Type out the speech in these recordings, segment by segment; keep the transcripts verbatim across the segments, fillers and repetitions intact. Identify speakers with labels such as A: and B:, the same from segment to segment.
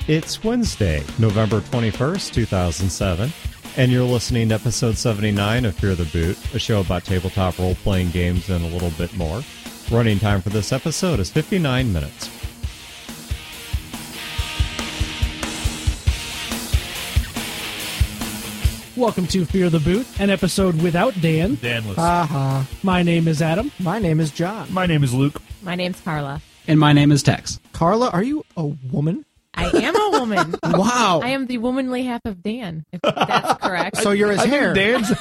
A: It's Wednesday, November twenty-first, two thousand seven, and you're listening to episode seventy-nine of Fear the Boot, a show about tabletop role-playing games and a little bit more. Running time for this episode is fifty-nine minutes.
B: Welcome to Fear the Boot, an episode without Dan.
C: Danless.
B: Uh-huh. My name is Adam.
D: My name is John.
C: My name is Luke.
E: My name's Carla.
F: And my name is Tex.
D: Carla, are you a woman?
E: I am a woman.
D: Wow.
E: I am the womanly half of Dan, if that's correct.
D: So you're his
C: I
D: hair.
C: think Dan's,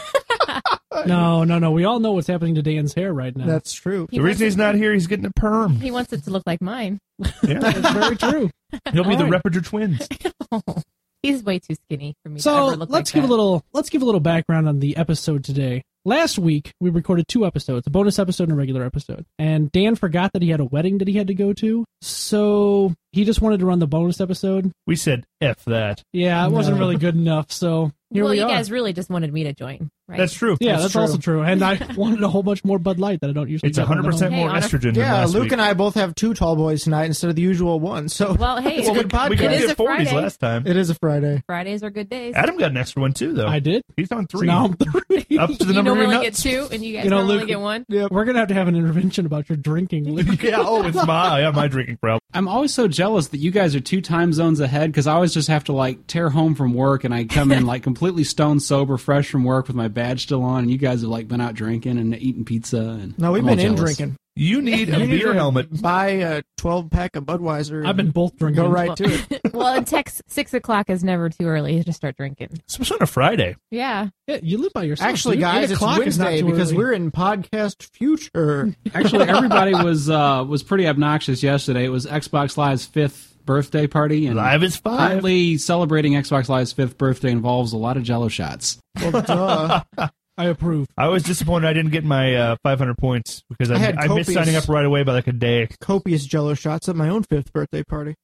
B: No, no, no. We all know what's happening to Dan's hair right now.
D: That's true.
E: He
C: the
E: wants
C: reason he's
E: it-
C: not here, he's getting a perm.
E: He wants it to look like mine.
C: Yeah.
B: That's very true.
C: He'll be
B: All
C: the
B: right.
C: Reppiger twins.
E: He's way too skinny for me to
B: So
E: ever look
B: let's
E: like
B: give
E: that.
B: a little let's give a little background on the episode today. Last week we recorded two episodes, a bonus episode and a regular episode. And Dan forgot that he had a wedding that he had to go to, so he just wanted to run the bonus episode.
C: We said F that.
B: Yeah, it wasn't
D: No.
B: really good enough, so here
E: well,
B: we
E: you
B: are.
E: guys really just wanted me to join, right?
C: That's true.
B: yeah,
D: That's
B: that's,
D: true.
B: also true. And I wanted a whole bunch more Bud Light that I don't usually
C: It's
B: get.
C: one hundred percent
E: Hey,
C: more
E: on a-
C: estrogen than
D: Yeah,
C: last
D: Luke
C: week.
D: and I both have two tall boys tonight instead of the usual one. So
E: Well, hey,
D: it's a
E: well,
D: good
C: we
D: podcast.
C: could
E: It is
C: get
E: a
C: forties
E: Friday.
C: last time.
D: It is a Friday.
E: Fridays are good days.
C: Adam got an extra one too, though.
B: I did.
C: He's on
B: So
C: three.
B: now I'm three.
C: Up to the
E: you
C: number of your
E: normally get
C: nuts.
E: two, and you guys
B: You know,
E: normally
B: Luke-
E: get one.
D: Yep.
B: We're gonna have to have an intervention about your drinking, Luke.
C: Yeah, oh, it's my, yeah, my drinking problem.
F: I'm always so jealous that you guys are two time zones ahead because I always just have to like tear home from work and I come in like completely stone sober, fresh from work with my badge still on, and you guys have like been out drinking and eating pizza. And
D: No, we've
F: I'm all
D: been in
F: jealous.
D: drinking.
C: You need a
D: You need
C: beer
D: to
C: helmet.
D: Buy a twelve pack of Budweiser.
B: I've been both drinking.
D: Go right to it.
E: Well, in Tex, six o'clock is never too early to start drinking.
C: Especially on a Friday.
E: Yeah.
B: Yeah, you live by yourself.
D: Actually,
B: dude.
D: guys,
B: Eight
D: it's
B: o'clock is not
D: Wednesday
B: too
D: because
B: early.
D: we're in podcast future.
F: Actually, everybody was uh, was pretty obnoxious yesterday. It was Xbox Live's fifth birthday party, and
C: Live is five.
F: apparently celebrating Xbox Live's fifth birthday involves a lot of Jello shots.
D: Well, duh.
B: I approve.
C: I was disappointed I didn't get my uh, five hundred points because I,
D: I had
C: I missed
D: copious-
C: signing up right away by like a day.
D: Copious Jello shots at my own fifth birthday party.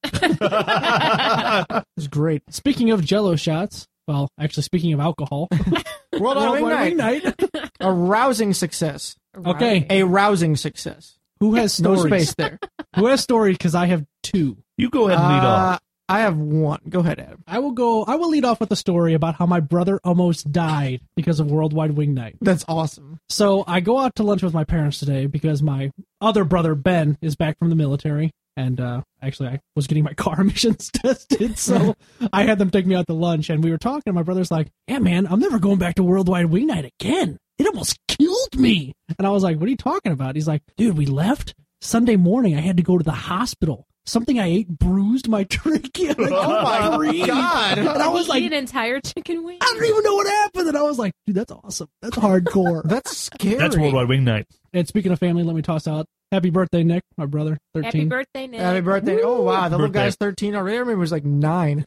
D: It was great.
B: Speaking of Jello shots, well, actually, speaking of alcohol,
D: World on Wing
B: Worldwide
D: Night.
B: Wing Night.
D: A rousing success.
B: Okay.
D: A rousing success.
B: Who has
D: No
B: stories?
D: space there.
B: Who has stories? Because I have two.
C: You go ahead and lead
D: Uh,
C: off.
D: I have one. Go ahead, Adam.
B: I will go. I will lead off with a story about how my brother almost died because of Worldwide Wing Night.
D: That's awesome.
B: So I go out to lunch with my parents today because my other brother Ben is back from the military, and uh, actually I was getting my car emissions tested, so I had them take me out to lunch, and we were talking. And my brother's like, "Yeah, man, I'm never going back to Worldwide Wing Night again. It almost killed me." And I was like, "What are you talking about?" He's like, "Dude, we left Sunday morning. I had to go to the hospital. Something I ate bruised my trachea."
D: Oh my God.
B: And I was
E: Eat
B: like,
E: an entire chicken wing.
B: I don't even know what happened. And I was like, dude, that's awesome. That's hardcore.
D: That's scary.
C: That's Worldwide Wing Night.
B: And speaking of family, let me toss out happy birthday, Nick, my brother,
E: Happy
B: thirteen.
E: birthday, Nick.
D: Happy birthday. Oh, wow. The little
C: Birthday.
D: guy's thirteen already. I remember he was like nine.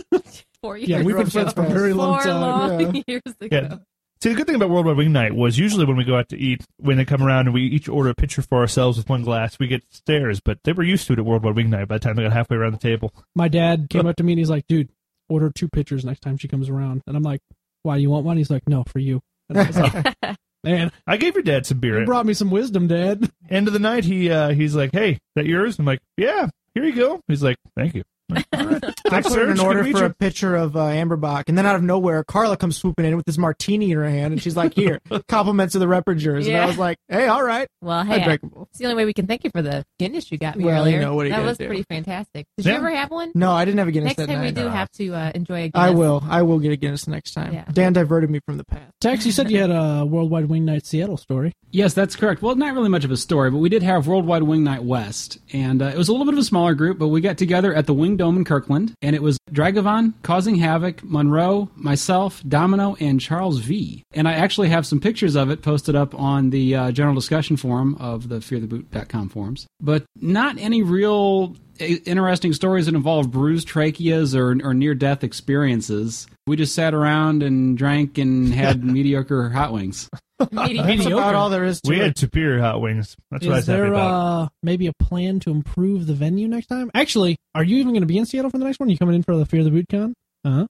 E: Four years
B: Yeah, we've been
D: Gross
B: friends for a
D: up.
B: very long
E: Four
B: time.
E: long
D: yeah.
E: years ago.
C: Yeah. See, the good thing about Worldwide Wing Night was usually when we go out to eat, when they come around and we each order a pitcher for ourselves with one glass, we get stares, but they were used to it at Worldwide Wing Night by the time they got halfway around the table.
B: My dad came up to me and he's like, dude, order two pitchers next time she comes around. And I'm like, why, you want one? He's like, no, for you. And I was like, man,
C: I gave your dad some beer.
B: you brought me some wisdom, Dad.
C: End of the night, he uh, he's like, hey, is that yours? I'm like, yeah, here you go. He's like, thank you. I'm like, all right.
D: I
C: Thanks,
D: put in
C: sir.
D: an
C: Good
D: order
C: to meet
D: for
C: you.
D: a pitcher of uh, Amberbach, and then out of nowhere, Carla comes swooping in with this martini in her hand, and she's like, here, compliments of the Repagers. And I
E: Yeah.
D: was like, hey, all right.
E: Well,
D: I
E: hey,
D: drank them both.
E: it's the only way we can thank you for the Guinness you got me
D: Well, you
E: earlier.
D: know, what are you
E: that
D: gonna
E: was
D: do?
E: pretty fantastic. Did
C: Yeah.
E: you ever have one?
D: No, I didn't have a Guinness
E: Next
D: that
E: time we
D: night.
E: do have to uh, enjoy a Guinness.
D: I will. I will get a Guinness next time.
E: Yeah.
D: Dan diverted me from the path.
B: Tex, you said you had a Worldwide Wing Night Seattle story.
F: Yes, that's correct. Well, not really much of a story, but we did have Worldwide Wing Night West, and uh, it was a little bit of a smaller group, but we got together at the Wing Dome in Kirkland, and it was Dragavon, Causing Havoc, Monroe, myself, Domino, and Charles V. And I actually have some pictures of it posted up on the uh, general discussion forum of the fear the boot dot com forums, but not any real i- interesting stories that involve bruised tracheas or, or near-death experiences. We just sat around and drank and had mediocre hot wings.
E: Mediocre.
D: That's about all there is to
C: We
D: it.
C: had superior hot wings. That's what I
B: Is
C: was happy
B: there
C: about.
B: uh, maybe a plan to improve the venue next time? Actually, are you even going to be in Seattle for the next one? Are you coming in for the Fear the Boot Con? Uh-huh.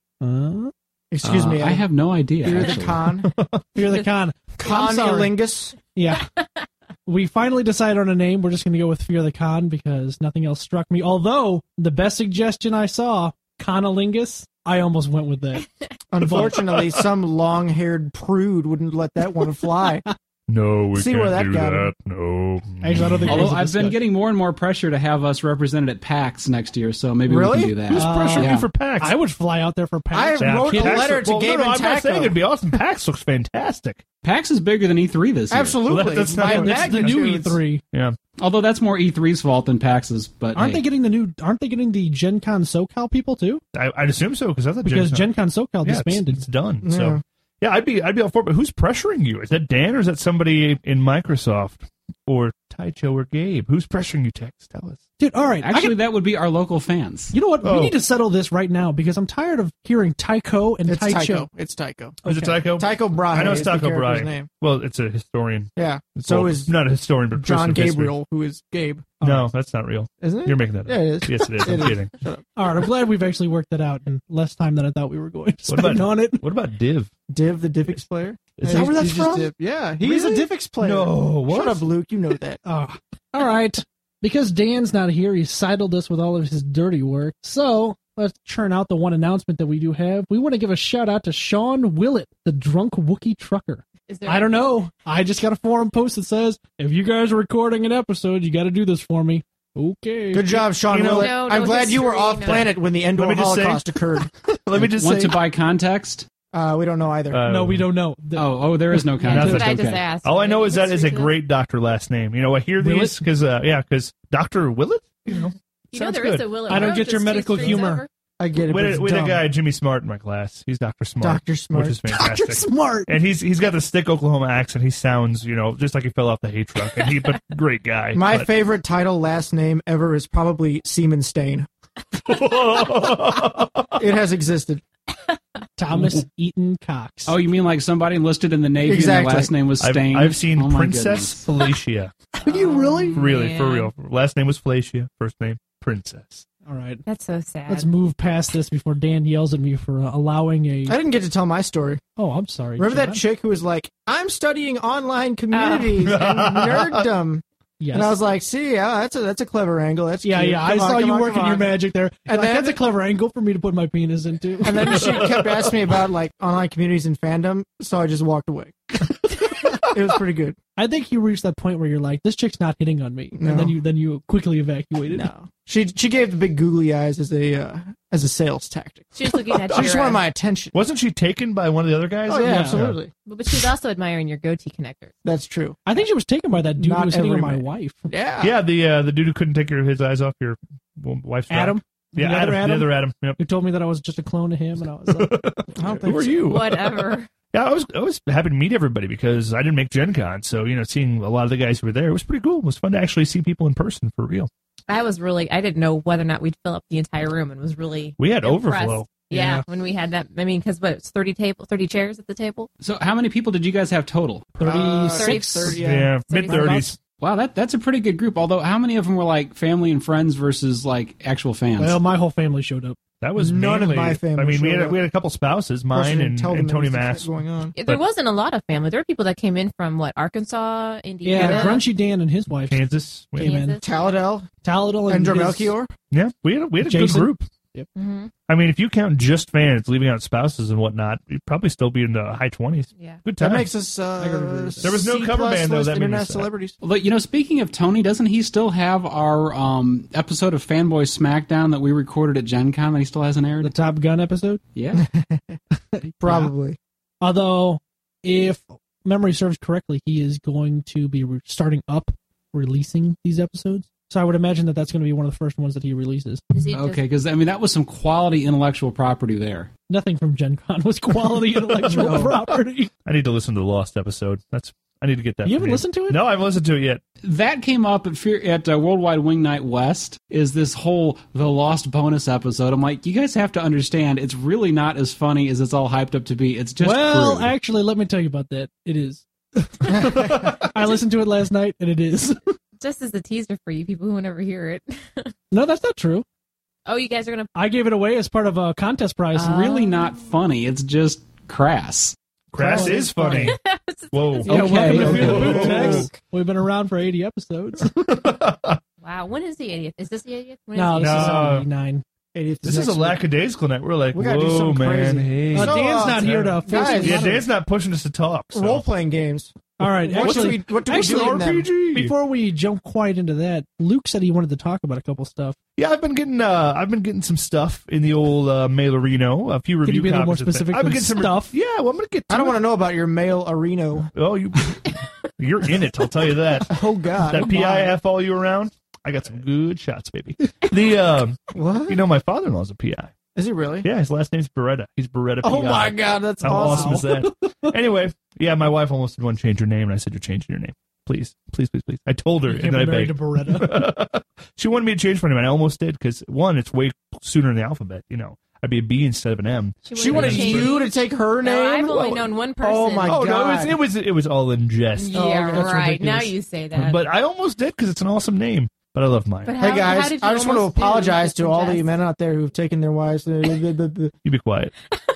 B: Uh,
D: Excuse
F: Uh,
D: me.
F: I have no idea.
D: Fear the
F: actually.
D: con.
B: Fear the Con. I'm sorry.
D: Con-ilingus.
B: Yeah. we finally decided on a name. We're just going to go with Fear the Con because nothing else struck me. Although, the best suggestion I saw, Conolingus, I almost went with that.
D: Unfortunately, some long-haired prude wouldn't let that one fly.
C: No, we
D: See
C: can't
D: where that
C: do
D: got
C: that.
D: him.
C: No.
B: Actually, I don't think
F: Although
B: it was a
F: I've been
B: discussion.
F: getting more and more pressure to have us represented at PAX next year, so maybe
D: Really?
F: we can do that.
C: Who's
B: Uh,
C: pressuring
F: yeah.
C: you for PAX?
B: I would fly out there for PAX.
D: I wrote a
C: PAX
D: letter to
C: well,
D: Gabe
C: no, no,
D: and
C: I'm not saying
D: Taco.
C: it'd be awesome. PAX looks fantastic.
F: PAX is bigger than E three this year.
D: Absolutely.
C: Well, that- that's not
D: By
C: what-
B: It's the new E
D: magnitudes.
B: three.
C: Yeah.
F: Although that's more E three's fault than PAX's. But
B: Aren't
F: hey.
B: they getting the new? Aren't they getting the Gen Con SoCal people too?
C: I, I'd assume so because I thought
B: Because
C: Gen
B: Gen Con SoCal
C: yeah, it's,
B: disbanded.
C: it's done.
D: Yeah.
C: So yeah, I'd be I'd be all for it. But who's pressuring you? Is that Dan or is that somebody in Microsoft or Taicho or Gabe? Who's pressuring you, Tex? Tell us.
B: Dude, all right. I
F: Actually,
B: can-
F: that would be our local fans.
B: you know what?
C: Oh.
B: We need to settle this right now because I'm tired of hearing Tycho and
D: It's
B: Taicho.
D: Tycho. It's Tycho.
C: Is it Tycho?
D: Tycho Brahe
C: I know it's
D: is the
C: Tycho
D: character's
C: Brahe.
D: name.
C: Well, it's a historian.
D: Yeah.
C: It's
D: So
C: all-
D: is
C: not a historian, but a person
D: John
C: of history.
D: Gabriel, who is Gabe.
C: No, that's not real.
D: Isn't it?
C: You're making that up.
D: Yeah, it is.
C: Yes, it is. I'm
D: It is.
C: kidding.
B: All right, I'm glad we've actually worked that out in less time than I thought we were going to
C: What
B: spend
C: about-
B: on it.
C: What about Div?
D: Div, the Diffix player.
C: Is
D: Yeah,
C: that where
D: he's-
C: that's
D: he's just
C: from?
D: Div. Yeah, he's
C: Really?
D: a Diffix player.
C: No, what?
D: Shut up, Luke. You know that.
B: Oh. All right. Because Dan's not here, he sidled us with all of his dirty work. So let's churn out the one announcement that we do have. We want to give a shout out to Sean Willett, the drunk Wookiee trucker.
E: Is there
B: I don't know. I just got a forum post that says, if you guys are recording an episode, you got to do this for me. Okay.
D: Good job, Sean
C: You know-
D: Willett.
E: No,
D: I'm
E: no
D: glad you were
E: history,
D: off
E: no.
D: planet when the Endor
C: Let me just say-
D: Holocaust occurred.
C: Let me just
F: Want
C: say.
F: to buy context?
D: Uh, we don't know either.
C: Uh,
B: No, we don't know. The-
F: Oh, oh, there is no
E: Yeah,
F: context.
E: that's what I
F: Okay.
E: just asked.
C: All I know is that is a
E: History to
C: great doctor last name. You know, I hear these
B: Willett?
C: because, uh, yeah, because Doctor Willett. You know,
E: You know,
C: sounds
E: there is
C: good.
E: a Willett
B: I don't
E: Road
B: get your
E: that's two
B: medical
E: streets
B: humor.
E: over.
D: I get it.
C: we
D: but
C: had,
D: it's
C: we had a
D: dumb.
C: guy, Jimmy Smart, in my class. He's Doctor Smart.
D: Doctor Smart.
C: Which is
B: Doctor
C: fantastic.
B: Smart.
C: And he's he's got the thick Oklahoma accent. He sounds, you know, just like he fell off the hay truck. And he, but great guy.
D: My
C: But-
D: favorite title last name ever is probably Seaman Stain. It has existed.
B: Thomas Eaton Cox.
F: Oh, you mean like somebody enlisted in the Navy
D: Exactly.
F: and their last name was
C: I've,
F: Stain?
C: I've seen
F: Oh, my
C: Princess Felicia.
B: Are you really?
C: Really, for
E: man.
C: real. Last name was Felicia. First name Princess.
B: All right.
E: That's so sad.
B: Let's move past this before Dan yells at me for uh, allowing a.
D: I didn't get to tell my story.
B: Oh, I'm sorry.
D: Remember that
B: John?
D: chick who was like, I'm studying online communities
C: Oh.
D: and nerddom.
B: Yes.
D: And I was like, see, yeah, that's a that's a clever angle. That's
B: yeah,
D: cute.
B: yeah.
D: Come
B: I
D: on,
B: saw
D: come
B: you
D: on,
B: working
D: come
B: your
D: on."
B: magic there.
D: And
B: Like,
D: then-
B: that's a clever angle for me to put my penis into.
D: And then she kept asking me about like online communities and fandom, so I just walked away. It was pretty good.
B: I think you reached that point where you're like, this chick's not hitting on me,
D: No.
B: and then you then you quickly evacuated.
D: No, she she gave the big googly eyes as a uh, as a sales tactic.
E: She was looking at
D: She
E: your,
D: just wanted
E: uh,
D: my attention.
C: Wasn't she taken by one of the other guys?
D: Oh yeah,
B: Yeah.
D: absolutely.
E: but she was also admiring your goatee connector.
D: That's true.
B: I think she was taken by that dude
D: Not
B: who was hitting on
D: every
B: my
D: man.
B: wife,
D: Yeah.
C: Yeah, the uh, the dude who couldn't take your, his eyes off your wife's back.
B: Adam.
C: Yeah,
B: the other
C: Adam,
B: Adam,
C: The other Adam. Yep.
B: who told me that I was just a clone of him, and I was like,
D: I don't think
C: Who are
D: so.
C: you?
E: Whatever.
C: Yeah, I was I was happy to meet everybody because I didn't make Gen Con, so you know, seeing a lot of the guys who were there, it was pretty cool. It was fun to actually see people in person for real.
E: I was really, I didn't know whether or not we'd fill up the entire room and was really
C: We had
E: impressed.
C: overflow.
E: Yeah,
B: Yeah.
E: when we had that, I mean, because what, it's thirty table, thirty chairs at the table?
F: So, how many people did you guys have total?
D: Uh,
B: thirty-six.
D: thirty,
C: Yeah,
D: yeah.
C: mid thirties.
F: Wow, that that's a pretty good group. Although, how many of them were like family and friends versus like actual fans?
B: Well, my whole family showed up.
C: That was
D: None of
C: mainly,
D: my family
C: I mean, we
D: showed
C: had
D: up.
C: we had a couple spouses,
D: Of course, I
C: mine
D: didn't
C: and,
D: tell them
C: and
D: there
C: Tony
D: was
C: Mass.
D: this going on.
E: Yeah, there
C: But-
E: wasn't a lot of family. There were people that came in from, what, Arkansas, Indiana?
B: Yeah, Grunchy Dan and his wife
C: Kansas. We-
B: came in.
E: Kansas.
D: Taladell
B: Taladel
D: and
B: and his-
D: Melchior.
C: Yeah, we had a, we had a good
B: Jason.
C: group.
E: Mhm.
C: I mean, if you count just fans, leaving out spouses and whatnot, you'd probably still be in the high twenties.
E: Yeah.
C: Good
D: That
C: time.
D: makes us uh,
B: I gotta agree with that.
C: There was no
D: C
C: cover
D: plus
C: band, though,
D: list
C: that made me
D: internet
C: sad.
D: celebrities.
F: Although, you know, speaking of Tony, doesn't he still have our um, episode of Fanboy Smackdown that we recorded at Gen Con that he still hasn't
B: the
F: aired?
B: Top Gun episode.
F: Yeah.
D: Probably.
B: Although, if memory serves correctly, he is going to be re- starting up releasing these episodes. So I would imagine that that's going to be one of the first ones that he releases.
E: Is he just-
F: Okay, because I mean that was some quality intellectual property there.
B: Nothing from Gen Con was quality intellectual
D: No.
B: property.
C: I need to listen to the Lost episode. That's I need to get that.
B: You
C: from
B: haven't listened to it?
C: No, I haven't listened to it yet.
F: That came up at Fear, at uh, Worldwide Wing Night West. Is this whole the Lost bonus episode? I'm like, you guys have to understand, it's really not as funny as it's all hyped up to be. It's just
B: well,
F: crude.
B: actually, let me tell you about that. It is. I listened to it last night, and it is.
E: Just as a teaser for you people who will never hear it.
B: No, that's not true.
E: Oh, you guys are going to.
B: I gave it away as part of a contest prize.
E: Uh,
F: really not funny. It's just crass.
C: Crass is funny. Whoa.
B: Yeah,
F: Okay,
B: welcome to
F: okay.
B: Fear the Boot,
C: Whoa.
B: Tex. We've been around for eighty episodes.
E: Wow. When is the eightieth? Is this the eightieth? When is
B: No,
E: the
B: this is
C: No.
B: eighty-nine.
D: eightieth
C: This is a
D: next week.
C: lackadaisical night. We're like,
D: We gotta do
C: whoa,
D: something
C: man.
D: crazy.
C: Hey.
B: Uh,
D: So,
B: Dan's
D: uh,
B: not here to force
D: guys,
B: us
C: Yeah,
B: out.
C: Dan's not pushing us to talk. So.
D: Role playing games.
B: All right,
D: What do
B: actually,
D: we, what do we
B: actually,
D: do in them?
C: R P G.
B: before we jump quite into that, Luke said he wanted to talk about a couple stuff.
C: Yeah, I've been getting uh, I've been getting some stuff in the old uh, Mailerino. A few
B: Can
C: review
B: you be a little more
C: copies of
B: specific
C: things. I've been
B: than
C: getting some
B: stuff?
C: Yeah, well, I'm gonna get. To
D: I don't
C: it.
D: want to know about your male arena.
C: Oh, you, you're in it. I'll tell you that.
D: Oh God.
C: That P I F all you around. I got some good shots, baby. The um,
D: What?
C: you know, my father-in-law's a P I.
D: Is he really?
C: Yeah, his last name's Beretta. He's Beretta P I.
D: Oh my God, that's
C: How awesome,
D: awesome.
C: is that? Anyway, yeah, my wife almost did want to change her name, and I said, "You're changing your name, please, please, please, please." I told her,
B: You
C: and
B: can't
C: then I
B: be married to
C: begged.
B: Beretta.
C: She wanted me to change my name, and I almost did because one, it's way sooner in the alphabet. You know, I'd be a B instead of an M.
D: She wanted
E: to change-
D: you to take her name.
E: No, I've only
D: Well,
E: known one person.
D: Oh my
C: Oh no, it
D: God.
C: was, it was it was all in jest.
E: Yeah,
D: Oh, that's
E: right.
D: ridiculous.
E: Now you say that.
C: But I almost did because it's an awesome name. But I love mine.
E: But how,
D: Hey guys,
E: how did you
D: I just want to
E: almost do
D: apologize
E: just
D: to
E: in
D: all the
E: jest?
D: men out there who've taken their wives.
C: You be quiet.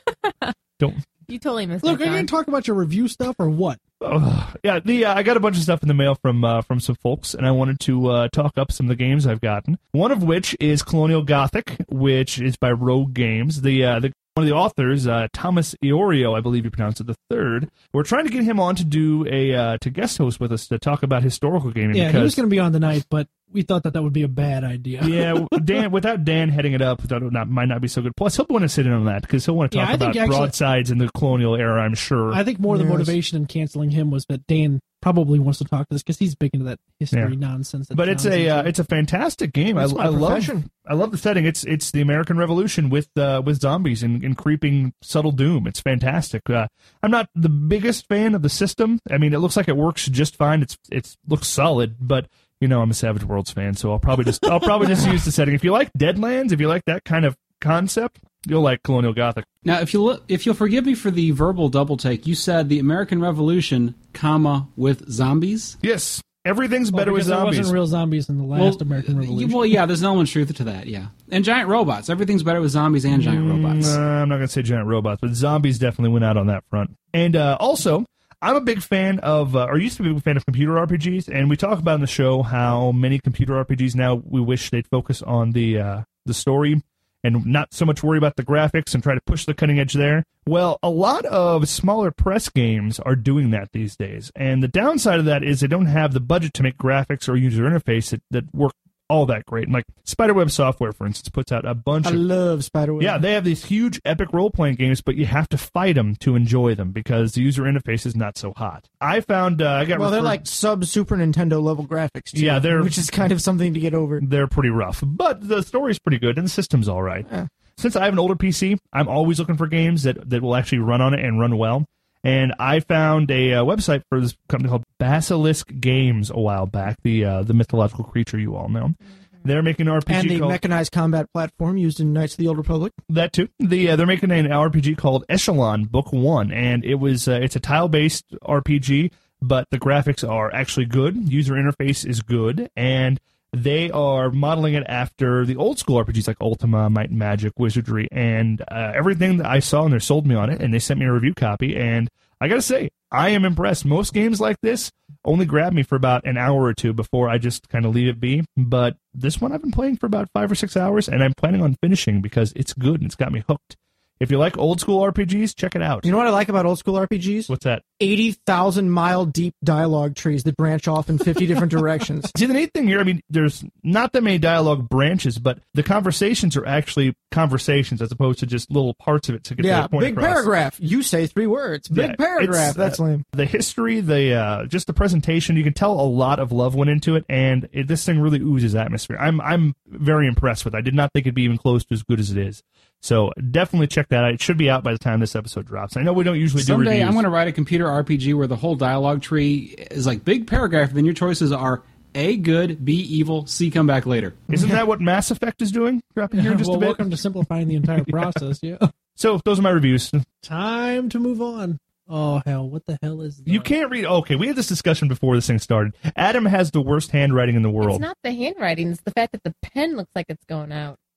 C: Don't.
E: You totally missed
B: Luke, are
E: that,
B: you
E: John.
B: going to talk about your review stuff or what?
C: Oh, yeah, the uh, I got a bunch of stuff in the mail from uh, from some folks, and I wanted to uh, talk up some of the games I've gotten. One of which is Colonial Gothic, which is by Rogue Games. The uh, the one of the authors, uh, Thomas Iorio, I believe you pronounce it, the third. We're trying to get him on to do a uh, to guest host with us to talk about historical gaming.
B: Yeah,
C: because
B: he was going to be on tonight, but we thought that that would be a bad idea.
C: yeah, Dan, without Dan heading it up, that would not, might not be so good. Plus, he'll want to sit in on that because he'll want to
B: Yeah,
C: talk
B: I think
C: about
B: actually-
C: broadsides in the colonial era, I'm sure.
B: I think more the
D: Yes.
B: motivation in canceling him was that Dan probably wants to talk to this because he's big into that history
C: Yeah.
B: nonsense. That
C: but it's
B: John's
C: a uh,
B: into.
C: it's a fantastic game. I,
D: It's my
C: I love
D: profession.
C: I love the setting. It's it's the American Revolution with uh, with zombies and, and creeping subtle doom. It's fantastic. Uh, I'm not the biggest fan of the system. I mean, it looks like it works just fine. It's it's looks solid, but you know, I'm a Savage Worlds fan, so I'll probably just I'll probably just use the setting. If you like Deadlands, if you like that kind of concept, you'll like Colonial Gothic.
F: Now, if you will, if you'll forgive me for the verbal double take, you said the American Revolution, comma with zombies.
C: Yes, everything's
B: Well,
C: better with
B: because there
C: zombies.
B: wasn't real zombies in the last American
F: y-
B: Revolution.
F: Well, yeah, there's an element of truth to that. Yeah, and giant robots. Everything's better with zombies and giant robots.
C: Mm, uh, I'm not going to say giant robots, but zombies definitely went out on that front. And uh, also, I'm a big fan of, uh, or used to be a big fan of computer R P Gs, and we talk about in the show how many computer R P Gs now we wish they'd focus on the uh, the story and not so much worry about the graphics and try to push the cutting edge there. Well, a lot of smaller press games are doing that these days, and the downside of that is they don't have the budget to make graphics or user interface that, that work all that great. And like Spiderweb Software, for instance, puts out a bunch
D: I
C: of
D: love Spiderweb.
C: yeah, they have these huge epic role-playing games, but you have to fight them to enjoy them because the user interface is not so hot. I found uh, I got
D: Well, they're
C: referred-
D: like sub Super Nintendo level graphics. Too,
C: Yeah, they're-
D: which is kind of something to get over.
C: they're pretty rough, but the story's pretty good and the system's all right.
D: Yeah.
C: Since I have an older P C, I'm always looking for games that, that will actually run on it and run well. And I found a uh, website for this company called Basilisk Games a while back, the uh, the mythological creature you all know. They're making an R P G
D: And the
C: called
D: mechanized combat platform used in Knights of the Old Republic.
C: that too. The uh, they're making an R P G called Echelon Book One, and it was uh, it's a tile based R P G, but the graphics are actually good. User interface is good, and they are modeling it after the old school R P Gs like Ultima, Might and Magic, Wizardry, and uh, everything that I saw, and they sold me on it, and they sent me a review copy, and I gotta say, I am impressed. Most games like this only grab me for about an hour or two before I just kind of leave it be, but this one I've been playing for about five or six hours, and I'm planning on finishing because it's good and it's got me hooked. If you like old school R P Gs, check it out.
D: You know what I like about old school R P Gs?
C: What's that?
D: eighty thousand mile deep dialogue trees that branch off in fifty different directions.
C: See, the neat thing here, I mean, there's not that many dialogue branches, but the conversations are actually conversations as opposed to just little parts of it to get
D: Yeah,
C: the point
D: big
C: across.
D: paragraph. You say three words. Big
C: Yeah,
D: paragraph.
C: it's,
D: That's
C: uh,
D: lame.
C: The history, the uh, just the presentation, you can tell a lot of love went into it, and it, this thing really oozes atmosphere. I'm I'm very impressed with it. I did not think it'd be even close to as good as it is. So definitely check that out. It should be out by the time this episode drops. I know we don't usually do
F: Someday
C: reviews.
F: I'm going to write a computer R P G where the whole dialogue tree is like big paragraph, and then your choices are A, good, B, evil, C, come back later.
C: Isn't that what Mass Effect is doing? Dropping here in just
B: well,
C: a bit.
B: welcome to simplifying the entire process. Yeah.
C: So those are my reviews.
B: Time to move on. Oh hell! What the hell is that?
C: You can't read. Okay, we had this discussion before this thing started. Adam has the worst handwriting in the world.
E: It's not the handwriting; it's the fact that the pen looks like it's going out.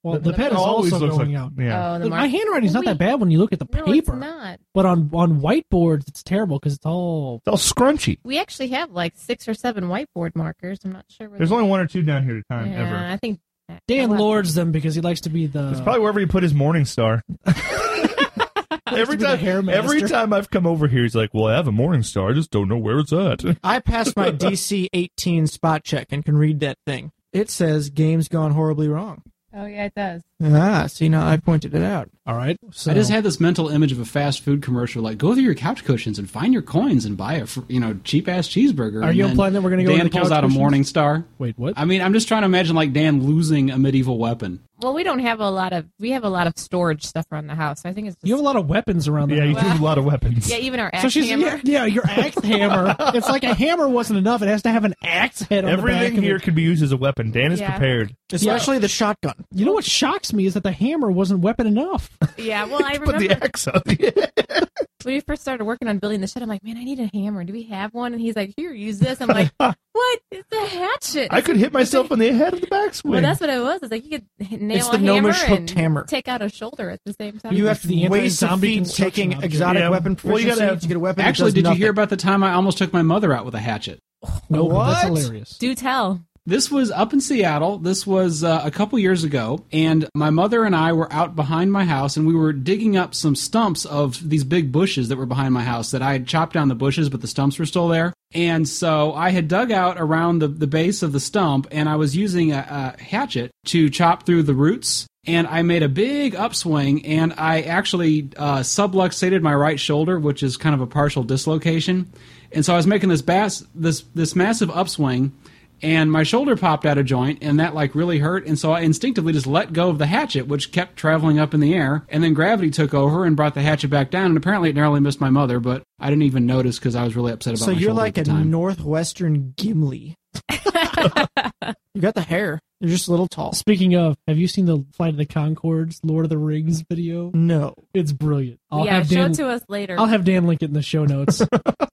B: Well, the pen is
C: always
B: also
C: looks
B: going
C: like,
B: out.
C: Yeah.
E: Oh, the
B: Look,
E: mark-
B: my handwriting's not
E: Wait.
B: that bad when you look at the
E: No,
B: paper.
E: it's not.
B: But on on whiteboards, it's terrible because it's all.
C: It's all scrunchy.
E: We actually have like six or seven whiteboard markers. I'm not sure. Where
C: There's
E: they-
C: only one or two down here at a time,
E: yeah,
C: ever.
E: I think
B: Dan
E: I'll have-
B: lords them because he likes to be the.
C: It's probably wherever he put his Morning Star. every
B: be the
C: time,
B: hair
C: every
B: master.
C: time I've come over here, he's like, "Well, I have a Morning Star. I just don't know where it's at."
D: I passed my D C eighteen spot check and can read that thing. It says game's gone horribly wrong.
E: Oh yeah, it does.
D: Ah, see, now I pointed it out.
B: all right. So
F: I just had this mental image of a fast food commercial, like go through your couch cushions and find your coins and buy a fr- you know cheap ass cheeseburger.
B: Are
F: and
B: you
F: then
B: implying that we're gonna go
F: Dan
B: with the
F: pulls
B: couch
F: out a
B: cushions?
F: Morning Star.
B: wait. What?
F: I mean, I'm just trying to imagine like Dan losing a medieval weapon.
E: Well, we don't have a lot of we have a lot of storage stuff around the house. I think it's just,
B: You have a lot of weapons around the
C: yeah, you
B: house.
C: do have a lot of weapons.
E: yeah, even our axe
B: So she's
E: hammer.
B: yeah, yeah, your axe hammer. It's like a hammer wasn't enough. It has to have an axe head on the back
C: Everything
B: of
C: here
B: it.
C: could be used as a weapon. Dan is
E: Yeah.
C: prepared.
D: Especially the shotgun.
B: You know what shocks me is that the hammer wasn't weapon enough.
E: Yeah, well, I
C: Put
E: remember
C: the axe on the
E: when we first started working on building the shed. I'm like, man, I need a hammer. Do we have one? And he's like, here, use this. I'm like, what? It's a hatchet.
C: I could hit myself in the head of the backswing.
E: Well, that's what it was. It's like you could nail
D: It's
E: a
D: the
E: hammer
D: gnomish hooked
E: and
D: hammer.
E: take out a shoulder at the same time.
D: You have
B: The
D: ways to
B: anti-zombie
D: feed
B: construction
D: taking
B: object.
D: exotic
C: Yeah.
D: weapon
C: Well, you
D: proficiency
C: gotta have-
D: to get a weapon. that
F: Actually,
D: does
F: did you
D: nothing.
F: hear about the time I almost took my mother out with a hatchet?
B: No, but that's
D: What?
B: hilarious.
E: Do tell.
F: This was up in Seattle. This was uh, a couple years ago, and my mother and I were out behind my house, and we were digging up some stumps of these big bushes that were behind my house that I had chopped down the bushes, but the stumps were still there. And so I had dug out around the, the base of the stump, and I was using a, a hatchet to chop through the roots. And I made a big upswing, and I actually uh, subluxated my right shoulder, which is kind of a partial dislocation. And so I was making this bass, this this massive upswing, and my shoulder popped out of joint, and that like really hurt. And so I instinctively just let go of the hatchet, which kept traveling up in the air. And then gravity took over and brought the hatchet back down. And apparently it narrowly missed my mother, but I didn't even notice because I was really upset about
D: So
F: my
D: you're
F: shoulder
D: like
F: at
D: a
F: the time.
D: northwestern Gimli. You got the hair. You're just a little tall.
B: Speaking of, have you seen the Flight of the Conchords Lord of the Rings video?
D: No.
B: It's brilliant. I'll
E: yeah,
B: have
E: show
B: Dan.
E: it to us later.
B: I'll have Dan link it in the show notes.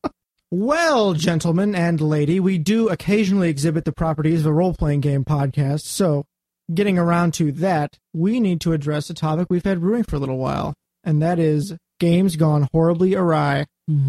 D: Well, gentlemen and lady, we do occasionally exhibit the properties of a role-playing game podcast, so getting around to that, we need to address a topic we've had brewing for a little while, and that is games gone horribly awry.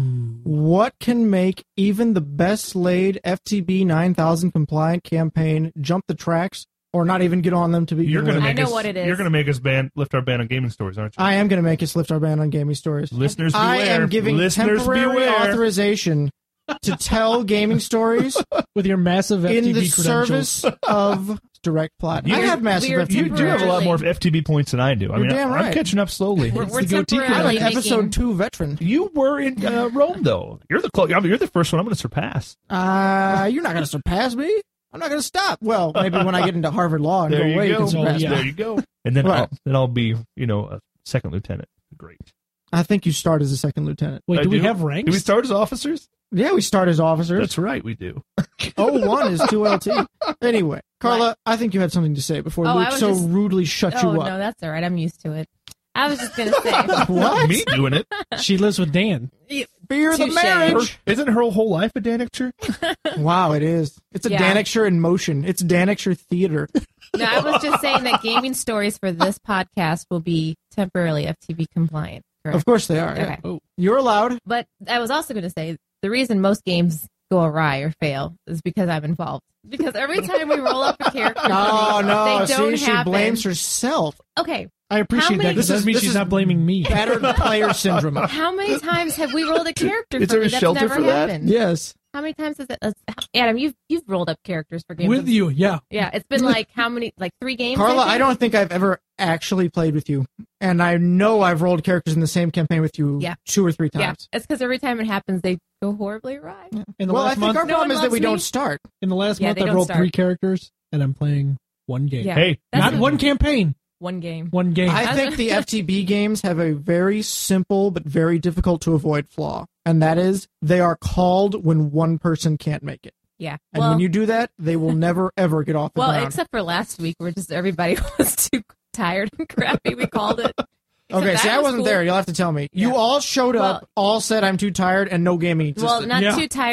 D: What can make even the best-laid F T B nine thousand compliant campaign jump the tracks, or not even get on them to be?
C: You're gonna
E: I
C: make
E: know
C: us,
E: what it is.
C: You're gonna make us ban lift our ban on gaming stories, aren't you?
D: I am going to make us lift our ban on gaming stories.
C: Listeners beware.
D: I am giving
C: Listeners
D: temporary
C: beware.
D: authorization to tell gaming stories
B: With your massive F T B
D: in the
B: credentials.
D: service of direct plot.
C: You-
D: I have massive
E: we're
D: F T B.
C: You do have a lot
E: Temporarily.
C: more F T B points than I do. I
D: You're
C: mean,
D: damn
C: I'm
D: right.
C: catching up slowly.
E: we're
B: It's
E: we're
B: the goatee
D: I'm
E: temporarily
D: an
E: making,
D: episode two veteran.
C: You were in uh, Rome, though. You're the clo- I mean, you're the first one I'm going to surpass.
D: Uh, you're not going to surpass me. I'm not going to stop. Well, maybe when I get into Harvard Law and
C: There
D: go
C: you
D: away, you
C: go.
D: can surpass
B: yeah.
D: me.
C: There you go. And then
D: Right.
C: I'll, then I'll be, you know, a second lieutenant. Great.
D: I think you start as a second lieutenant.
B: Wait,
C: I
B: do we
C: do?
B: have ranks?
C: Do we start as officers?
D: Yeah, we start as officers.
C: That's right, we do.
D: oh one is two L T. Anyway, Carla, I think you had something to say before
E: Oh, I
D: Luke
E: was
D: so
E: just-
D: rudely shut
E: Oh
D: you up.
E: no, that's all right. I'm used to it. I was just gonna say.
D: What?
C: Me doing it.
B: She lives with Dan.
D: Fear the
E: Touche.
D: marriage.
C: Isn't her whole life a Danixture?
D: Wow, it is. It's a
E: Yeah.
D: Danixture in motion. It's Danixture theater.
E: No, I was just saying that gaming stories for this podcast will be temporarily F T B compliant. Correct?
D: Of course they are. yeah.
E: Okay.
D: You're allowed.
E: But I was also going to say the reason most games go awry or fail is because I'm involved. Because every time we roll up a character,
D: Oh no!
E: they don't
D: See, she
E: happen.
D: blames herself.
E: Okay,
B: I appreciate
E: many-
B: that because
D: This is-
B: that means
D: this
B: she's
D: is
B: not blaming me.
D: Battered player syndrome.
E: how many times have we rolled a character
C: Is
E: for
C: there
E: me
C: a
E: that's
C: shelter
E: never
C: for that?
E: happened?
D: Yes.
E: How many times has it? uh, Adam, you've you've rolled up characters for games
B: With you, yeah.
E: Yeah, it's been like how many? Like three games.
D: Carla,
E: think?
D: I don't think I've ever actually played with you, and I know I've rolled characters in the same campaign with you
E: Yeah.
D: two or three
E: Yeah,
D: times.
E: it's because every time it happens, they go horribly awry.
B: In the
D: Well, I
B: last
D: think
B: month,
D: our
E: No
D: problem
E: one
D: is that we
E: loves
D: don't
E: me.
D: start.
B: in the last
E: Yeah,
B: month,
E: they
B: I
E: don't
B: rolled
E: start.
B: three characters, and I'm playing one game.
E: Yeah.
C: Hey,
E: That's
B: Not
E: a-
B: one campaign,
E: One game.
B: one game.
D: I think the F T B games have a very simple but very difficult to avoid flaw, and that is they are called when one person can't make it.
E: Yeah.
D: And
E: well,
D: when you do that, they will never ever get off the
E: well,
D: ground.
E: except for last week, where just everybody was too tired and crappy. We called it. Except
D: Okay, see,
E: that
D: I
E: was
D: wasn't
E: cool.
D: there. You'll have to tell me. You
E: Yeah.
D: all showed up,
E: Well-
D: all said I'm too tired, and no gaming existed.
E: Well, not
B: Yeah.
E: too tired. Just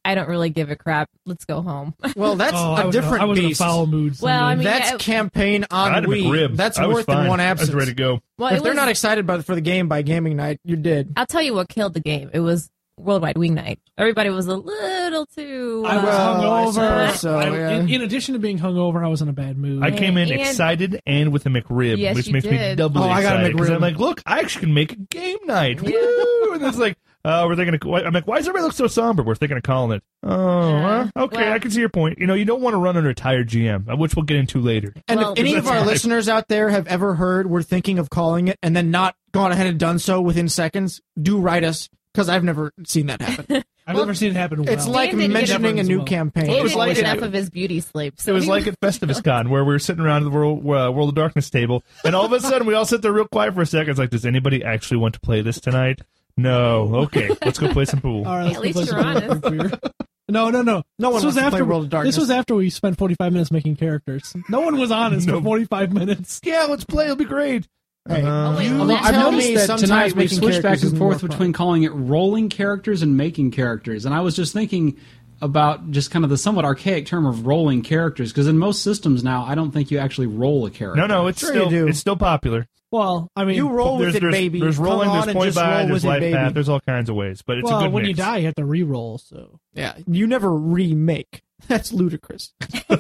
E: I don't really give a crap. Let's go home.
D: Well, that's
B: Oh, I
D: a
B: was in a-
D: different
B: I was in a
D: beast.
B: foul mood.
E: Well, I
B: Sunday.
E: mean,
D: That's
E: yeah,
D: campaign
C: I
D: on
C: had a
D: Wii.
C: McRib.
D: That's
C: I was
D: worth
C: fine.
D: than one
C: I
D: absence.
C: was ready to go.
E: well,
D: If
E: it
D: they're
E: was,
D: not excited about for the game by gaming night, you're dead.
E: I'll tell you what killed the game. It was Worldwide Wing Night. Everybody was a little too.
B: I was
E: uh,
D: Well, I
B: hungover.
D: suppose so,
B: I-
D: yeah.
B: in, in addition to being hungover, I was in a bad mood.
C: I came in
E: And-
C: excited and with a McRib,
E: Yes,
C: which
E: you
C: makes me
E: did.
C: doubly
D: Oh, I got a
C: excited because
D: McRib.
C: I'm like, look, I actually can make a game night.
E: Yeah.
C: Woo! And it's like, uh, we're thinking. Of, I'm like, why does everybody look so somber? We're thinking of calling it. Oh,
E: Yeah.
C: huh? Okay,
E: Well-
C: I can see your point. You know, you don't want to run under a tired G M, which we'll get into later.
D: And
E: Well,
D: if any of
C: that's
D: our
C: fine.
D: listeners out there have ever heard we're thinking of calling it and then not gone ahead and done so within seconds, do write us because I've never seen that happen.
B: I've
D: Well,
B: never seen it happen well.
D: It's like
E: Dan didn't get
D: mentioning a
B: it-
D: new
B: well.
D: campaign.
C: Well, it
E: He
C: was
E: didn't
C: like
E: get
C: it-
E: enough of his beauty sleep. So
C: It was
E: he
C: like at FestivalCon where we were sitting around the World, uh, World of Darkness table, and all of a sudden we all sit there real quiet for a second. It's like, does anybody actually want to play this tonight? No. Okay, let's go play some pool.
B: All right, let's
E: At
B: go
E: least
B: play
E: you're
B: some
E: honest.
B: Quick Beer. No, no, no.
D: No one
B: this
D: wants
B: was
D: to
B: after
D: play World of Darkness.
B: This was after we spent forty-five minutes making characters. No one was honest
C: No.
B: for forty-five minutes.
C: Yeah, let's play. It'll be great.
D: Hey,
C: Uh,
E: Oh, wait,
D: you
E: Although
B: I've
D: tell
B: noticed
D: me
B: that
D: sometimes
F: tonight we
D: making
F: switched back
D: characters
F: and
D: is
F: forth
D: more fun.
F: between calling it rolling characters and making characters. And I was just thinking about just kind of the somewhat archaic term of rolling characters, because in most systems now, I don't think you actually roll a character.
C: no, no, it's
D: Sure
C: still
D: you do.
C: it's still popular.
B: Well, I mean,
D: You roll
C: there's,
D: with it,
C: there's,
D: baby.
C: There's
D: Come
C: rolling,
D: on
C: there's
D: and
C: point
D: just
C: buy,
D: roll
C: there's
D: with it,
C: life
D: baby.
C: path, there's all kinds of ways, but it's
B: well,
C: a good
B: when
C: mix.
B: you die, you have to re-roll. So
D: Yeah, you never remake. That's ludicrous.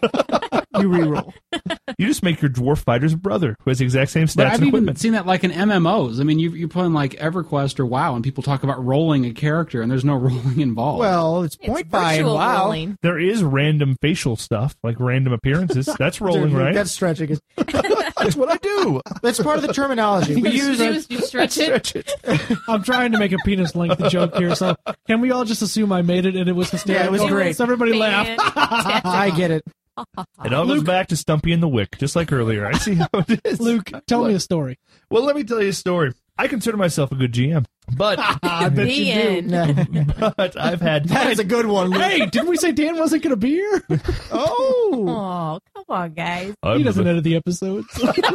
D: You re-roll.
C: You just make your dwarf fighter's brother, who has the exact same
F: But
C: stats
F: I've
C: and
F: even
C: equipment.
F: seen that like in M M Os. I mean, you, you're playing like EverQuest or WoW, and people talk about rolling a character, and there's no rolling involved.
D: Well, it's
E: It's
D: point buy and
E: virtual
D: wow.
E: rolling.
C: There is random facial stuff, like random appearances. That's rolling,
D: Dude,
C: right?
D: That's stretching it.
C: That's what I do.
D: That's part of the terminology. We
E: You
D: use
E: do
D: it.
E: is you stretch it.
C: Stretch it.
B: I'm trying to make a penis length joke here. So can we all just assume I made it and it was hysterical?
D: Yeah, it was great.
B: So everybody laughed.
D: I get it.
C: It all goes
B: Luke-
C: back to Stumpy and the Wick, just like earlier. I see how it is.
B: Luke, tell me a story.
C: Well, let me tell you a story. I consider myself a good G M, but
B: I bet
E: The
B: you
E: end.
B: do.
C: but I've had
D: That is a good one, Luke.
B: Hey, didn't we say Dan wasn't going to be here?
D: Oh.
E: Oh, come on, guys.
C: I'm
B: He doesn't
C: a-
B: edit the episodes.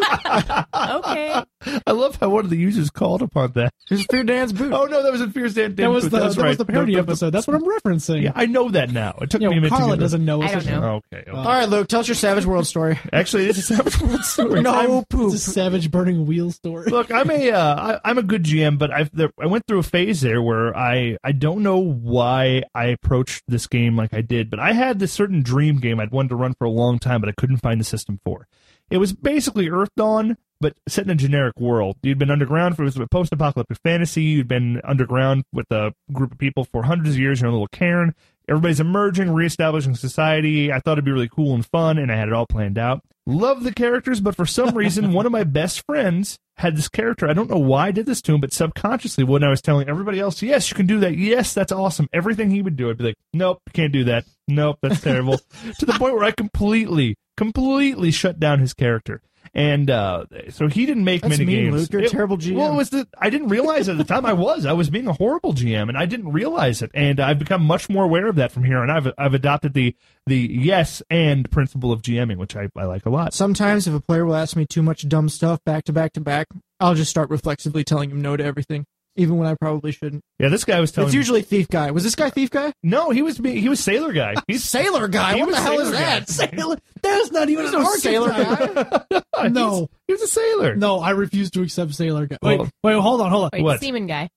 E: Okay.
C: I love how one of the users called upon that.
D: It's Fear Dan's boot.
C: Oh no, that was in Fierce Dan.
B: That was the
C: That's
B: that
C: right.
B: was the parody
C: The- the-
B: episode. That's what I'm referencing.
C: Yeah, I know that now. It took
B: You
C: me a
B: know,
C: minute.
B: Carla
C: to get
B: doesn't know.
E: I
B: us.
E: don't know.
C: Okay. okay.
D: All right, Luke, tell us your Savage World story.
C: Actually, it's a Savage World story.
D: No
C: I'm-
D: poop.
B: It's a savage burning wheel story.
C: Look, I'm a uh, I, I'm a good G M, but I've there, I went through a phase there where I I don't know why I approached this game like I did, but I had this certain dream game I'd wanted to run for a long time, but I couldn't find the system for. It was basically Earth Dawn, but set in a generic world. You'd been underground for it was a post-apocalyptic fantasy. You'd been underground with a group of people for hundreds of years in a little cairn. Everybody's emerging, reestablishing society. I thought it'd be really cool and fun, and I had it all planned out. Love the characters, but for some reason, one of my best friends had this character. I don't know why I did this to him, but subconsciously, when I was telling everybody else, yes, you can do that. Yes, that's awesome. Everything he would do, I'd be like, nope, you can't do that. Nope, that's terrible. To the point where I completely, completely shut down his character. And uh, so he didn't make
D: That's
C: many
D: mean,
C: games.
D: Luke. You're a terrible G M.
C: Well, it was the I didn't realize it at the time. I was I was being a horrible G M, and I didn't realize it. And I've become much more aware of that from here on. I've I've adopted the the yes and principle of GMing, which I, I like a lot.
D: Sometimes if a player will ask me too much dumb stuff back to back to back, I'll just start reflexively telling him no to everything, even when I probably shouldn't.
C: Yeah, this guy was telling
D: It's
C: me.
D: usually Thief Guy. Was this guy Thief Guy?
C: No, he was being, he was Sailor Guy. He's
D: Sailor Guy.
C: He
D: What
C: was
D: the hell is
C: Sailor
D: that?
C: Guy.
D: Sailor.
B: That's not even
D: There's
B: an
D: no Sailor
B: archetype.
D: Guy.
B: No,
C: he was a sailor.
B: no, I refuse to accept Sailor Guy. Wait,
C: Well-
B: wait, hold on, hold on.
E: Wait,
C: What?
E: Seaman guy.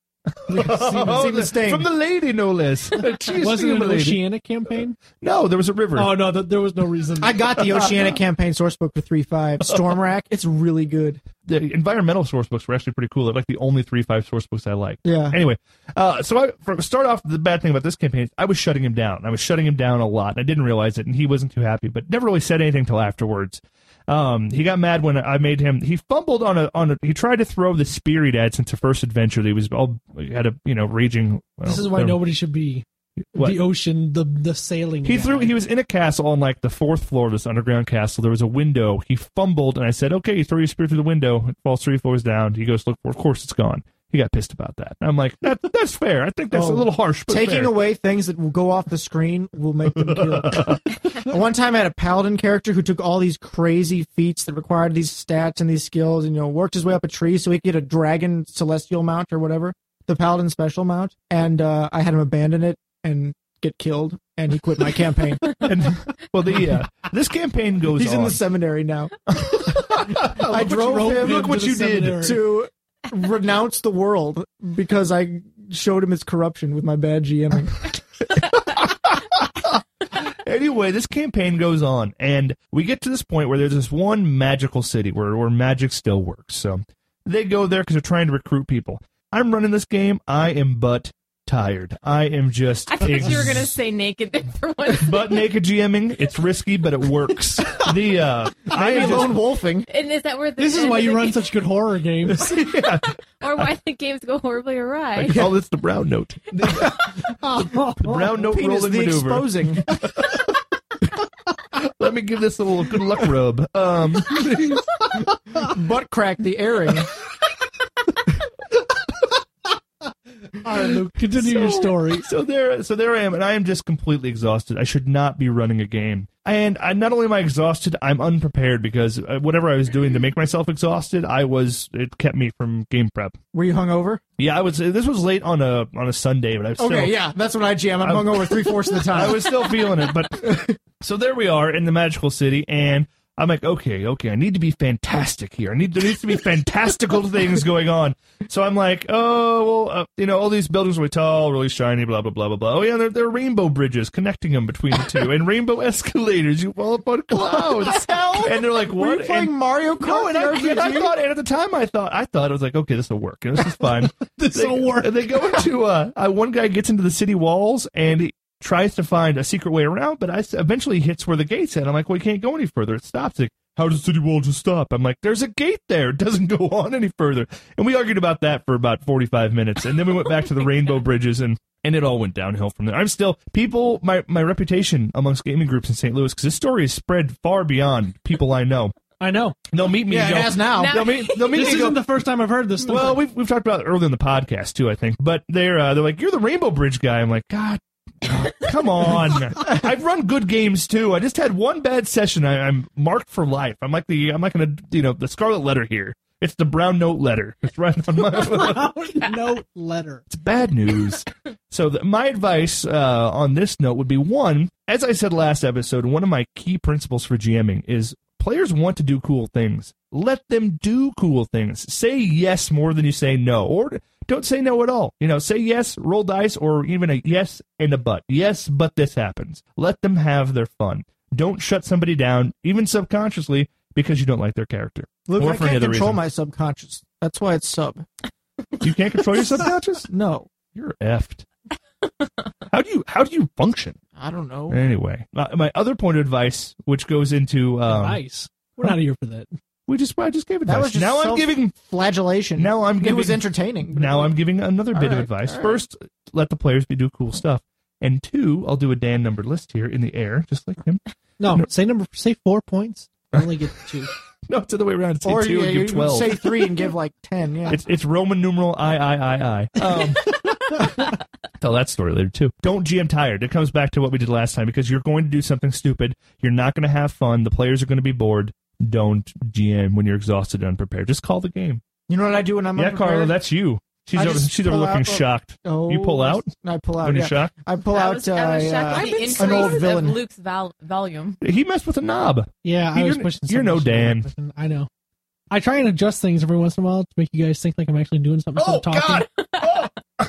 C: Oh,
D: Seaman
C: the-
D: Sting.
C: from the lady, no less. She's
B: Was it
C: a
B: an
C: lady.
B: Oceanic campaign?
C: No, there was a river.
B: Oh no, th- there was no reason.
D: I got the Oceanic Campaign source book for three point five. Storm Rack. It's really good.
C: The environmental source books were actually pretty cool. They're like the only three five source books I like.
D: Yeah.
C: Anyway, uh, so I for start off the bad thing about this campaign is I was shutting him down. I was shutting him down a lot. I didn't realize it, and he wasn't too happy, but never really said anything till afterwards. Um, he got mad when I made him. He fumbled on a on a. He tried to throw the spear he'd had since the first adventure. That he was all he had a you know raging. Well,
B: This is why
C: um,
B: nobody should be
C: what?
B: the ocean, the the sailing.
C: He
B: guy.
C: threw. He was in a castle on like the fourth floor of this underground castle. There was a window. He fumbled, and I said, "Okay, you throw your spear through the window. It falls three floors down." He goes, "Look for. Of course, it's gone." He got pissed about that. I'm like, that, "That's fair. I think that's
D: Oh,
C: a little harsh." But
D: Taking
C: fair.
D: away things that will go off the screen will make them kill. One time I had a paladin character who took all these crazy feats that required these stats and these skills and, you know, worked his way up a tree so he could get a dragon celestial mount or whatever, the paladin special mount. And uh, I had him abandon it and get killed, and he quit my campaign.
C: And, well, the uh, this campaign goes
D: He's
C: on.
D: in the seminary now. I drove
B: drove
D: him
B: him
C: Look what
B: to
C: you
B: the
C: did.
B: seminary.
D: to renounce the world because I showed him his corruption with my bad GMing.
C: Anyway, this campaign goes on, and we get to this point where there's this one magical city where, where magic still works. So they go there because they're trying to recruit people. I'm running this game. I am but tired. I am just
E: I thought
C: ex-
E: you were going to say naked for one.
C: butt naked GMing. It's risky, but it works. The uh, I am
D: lone
C: just,
D: wolfing.
E: And is that where the
B: This is
E: end
B: why
E: of
B: you
E: the
B: run
E: game-
B: such good horror games.
C: yeah,
E: or why the games go horribly awry?
C: I call this the brown note. The, the brown note
D: Penis
C: rolling
D: the
C: maneuver.
D: exposing.
C: Let me give this a little good luck rub. Um,
D: Butt crack the airing.
B: All right, Luke, continue your story.
C: So there, so there I am, and I am just completely exhausted. I should not be running a game. And I, not only am I exhausted, I'm unprepared because uh, whatever I was doing to make myself exhausted, I was it kept me from game prep.
D: Were you hungover?
C: Yeah, I was. This was late on a on a Sunday, but I was still,
D: Okay, yeah, that's what I jam. I'm
C: I-
D: hungover three fourths of the time.
C: I was still feeling it. But so there we are in the magical city, and I'm like, okay, okay, I need to be fantastic here. I need there needs to be fantastical things going on. So I'm like, oh, well, uh, you know, all these buildings are really tall, really shiny, blah blah blah blah blah. Oh yeah, there, there are rainbow bridges connecting them between the two, and rainbow escalators. You fall upon clouds, and they're like,
D: Were you
C: what?
D: playing
C: And,
D: Mario Kart?
C: no, and I,
D: the
C: and I
D: R P G?
C: thought, and at the time, I thought, I thought I was like, okay, this will work. You know, this is fine.
B: This
C: They-
B: will work.
C: And they go into uh, uh, one guy gets into the city walls and he tries to find a secret way around, but I s- eventually hits where the gate's at. I'm like, well, you can't go any further. It stops. Like, how does the city wall just stop? I'm like, there's a gate there. It doesn't go on any further. And we argued about that for about forty-five minutes, and then we went back to the rainbow bridges, and and it all went downhill from there. I'm still people. My my reputation amongst gaming groups in Saint Louis, because this story is spread far beyond people I know.
B: I know.
C: They'll meet me.
D: Yeah,
C: and
D: it
C: go,
D: has now.
E: Now-
C: They'll meet. They'll meet
B: This
C: me. and
B: isn't
C: go,
B: the first time I've heard this story.
C: well, we've we've talked about it earlier in the podcast too, I think. But they're uh, they're like, you're the Rainbow Bridge guy. I'm like, God, God, come on. I've run good games too. I just had one bad session. I, I'm marked for life. I'm like the I'm like gonna you know the scarlet letter here. It's the brown note letter. It's right on my.
B: note letter.
C: It's bad news. So the, my advice uh, on this note would be one, as I said last episode, one of my key principles for GMing is players want to do cool things. Let them do cool things. Say yes more than you say no, or don't say no at all. You know, say yes, roll dice, or even a yes and a but. Yes, but this happens. Let them have their fun. Don't shut somebody down, even subconsciously, because you don't like their character.
D: Luke,
C: or
D: I
C: for any
D: can't
C: other
D: control
C: reason.
D: my subconscious. That's why it's sub.
C: You can't control your subconscious?
D: No,
C: You're effed. How do you how do you function?
D: I don't know.
C: Anyway, my, my other point of advice, which goes into um,
B: Advice. We're not here for that.
C: we just I just gave advice.
D: That was just
C: now I'm
D: self-
C: giving
D: Flagellation.
C: now I'm
D: It
C: giving
D: was entertaining.
C: now I'm giving another
D: All
C: bit of
D: right,
C: advice.
D: all right.
C: First, let the players be do cool stuff, and two, I'll do a Dan numbered list here in the air, just like him.
B: No,
C: No.
B: say number. Say four points. I only get two.
C: No, it's the other way around. It's
D: Or
C: two
D: yeah,
C: and
D: you
C: give twelve.
D: say three and give like ten. Yeah.
C: It's it's Roman numeral I I I I. Um, tell that story later too. Don't G M tired. It comes back to what we did last time because you're going to do something stupid. You're not going to have fun. The players are going to be bored. Don't G M when you're exhausted and unprepared. Just call the game.
D: You know what I do when I'm
C: yeah,
D: unprepared?
C: Carla, that's you. She's
D: I
C: over,
D: just
C: she's over
D: pull
C: looking
D: out-
C: shocked.
D: Oh,
C: You pull out
D: I pull out.
C: when you're
D: Yeah.
C: shocked.
D: I pull
E: I
D: out.
E: was, I was
D: uh,
E: shocked
D: uh,
E: with the increase
D: an old villain.
E: of Luke's vol- volume.
C: He messed with a knob.
B: Yeah, I
C: You're-
B: was pushing.
C: you're
B: some
C: no
B: shit
C: Dan.
B: button. I know. I try and adjust things every once in a while to make you guys think like I'm actually doing something
C: Oh
B: instead of talking.
C: God!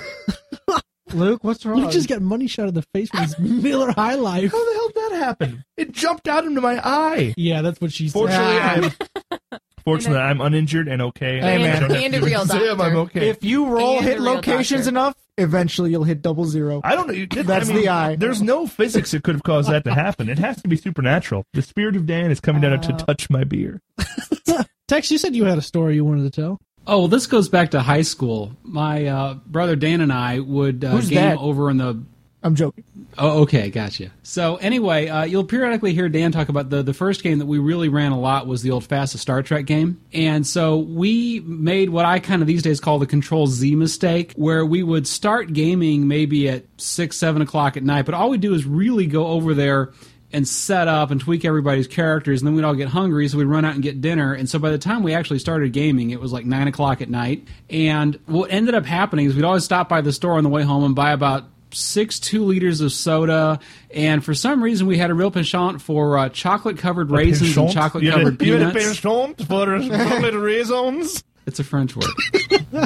D: Luke, what's wrong?
B: You just get money shot in the face with this Miller High Life.
C: How the hell did that happen? It jumped out into my eye.
B: Yeah, that's what she said.
C: Fortunately,
D: Yeah.
C: I'm fortunately I'm uninjured and okay.
D: Hey,
C: I
D: man.
C: don't have
E: And
C: to
E: a real
C: say I'm
E: doctor.
C: okay.
D: If you roll
E: And
D: hit
E: a real
D: locations
E: doctor.
D: enough, eventually you'll hit double zero.
C: I don't know. you-
D: That's
C: I mean,
D: the eye.
C: There's no physics that could have caused that to happen. It has to be supernatural. The spirit of Dan is coming down to
E: Uh.
C: touch my beer.
B: Tex, you said you had a story you wanted to tell.
F: Oh, well, this goes back to high school. My uh, brother Dan and I would uh,
D: Who's
F: game
D: that?
F: over in the.
D: I'm joking.
F: Oh, okay, gotcha. So anyway, uh, you'll periodically hear Dan talk about the the first game that we really ran a lot was the old fastest Star Trek game, and so we made what I kind of these days call the Control Z mistake, where we would start gaming maybe at six, seven o'clock at night, but all we do is really go over there and set up and tweak everybody's characters, and then we'd all get hungry, so we'd run out and get dinner. And so by the time we actually started gaming, it was like nine o'clock at night. And what ended up happening is we'd always stop by the store on the way home and buy about six two liters of soda, and for some reason we had a real penchant for uh, chocolate-covered raisins and chocolate-covered
C: you had a
F: peanuts.
C: penchant for chocolate raisins?
F: It's a French word.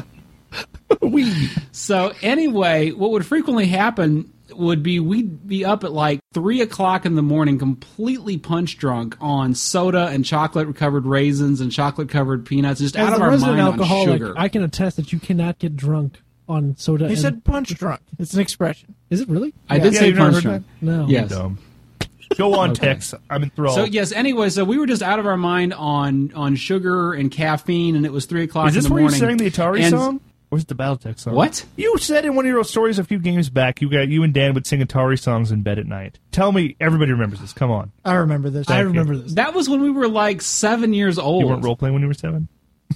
C: Oui.
F: So anyway, what would frequently happen would be we'd be up at like three o'clock in the morning, completely punch drunk on soda and chocolate-covered raisins and chocolate-covered peanuts, just
B: As
F: out of
B: a
F: our
B: resident
F: mind
B: alcoholic,
F: on sugar.
B: I can attest that you cannot get drunk on soda.
D: He
B: and,
D: said punch drunk. It's an expression.
B: is it really?
F: I
D: Yeah.
F: did
C: Yeah,
F: say
C: you've never
F: punch
C: heard
F: drunk.
B: No.
F: Yes.
C: Dumb. Go on, Tex. I'm enthralled.
F: So yes. Anyway, so we were just out of our mind on on sugar and caffeine, and it was three o'clock
C: Is this
F: in the
C: where you
F: morning.
C: sang the Atari
F: and
C: song? Or is it the Battletech song?
F: What?
C: You said in one of your stories a few games back, you got you and Dan would sing Atari songs in bed at night. Tell me, everybody remembers this. Come on.
D: I remember this.
B: I
C: you.
B: remember this.
F: That was when we were like seven years old.
C: You weren't role playing when you were seven?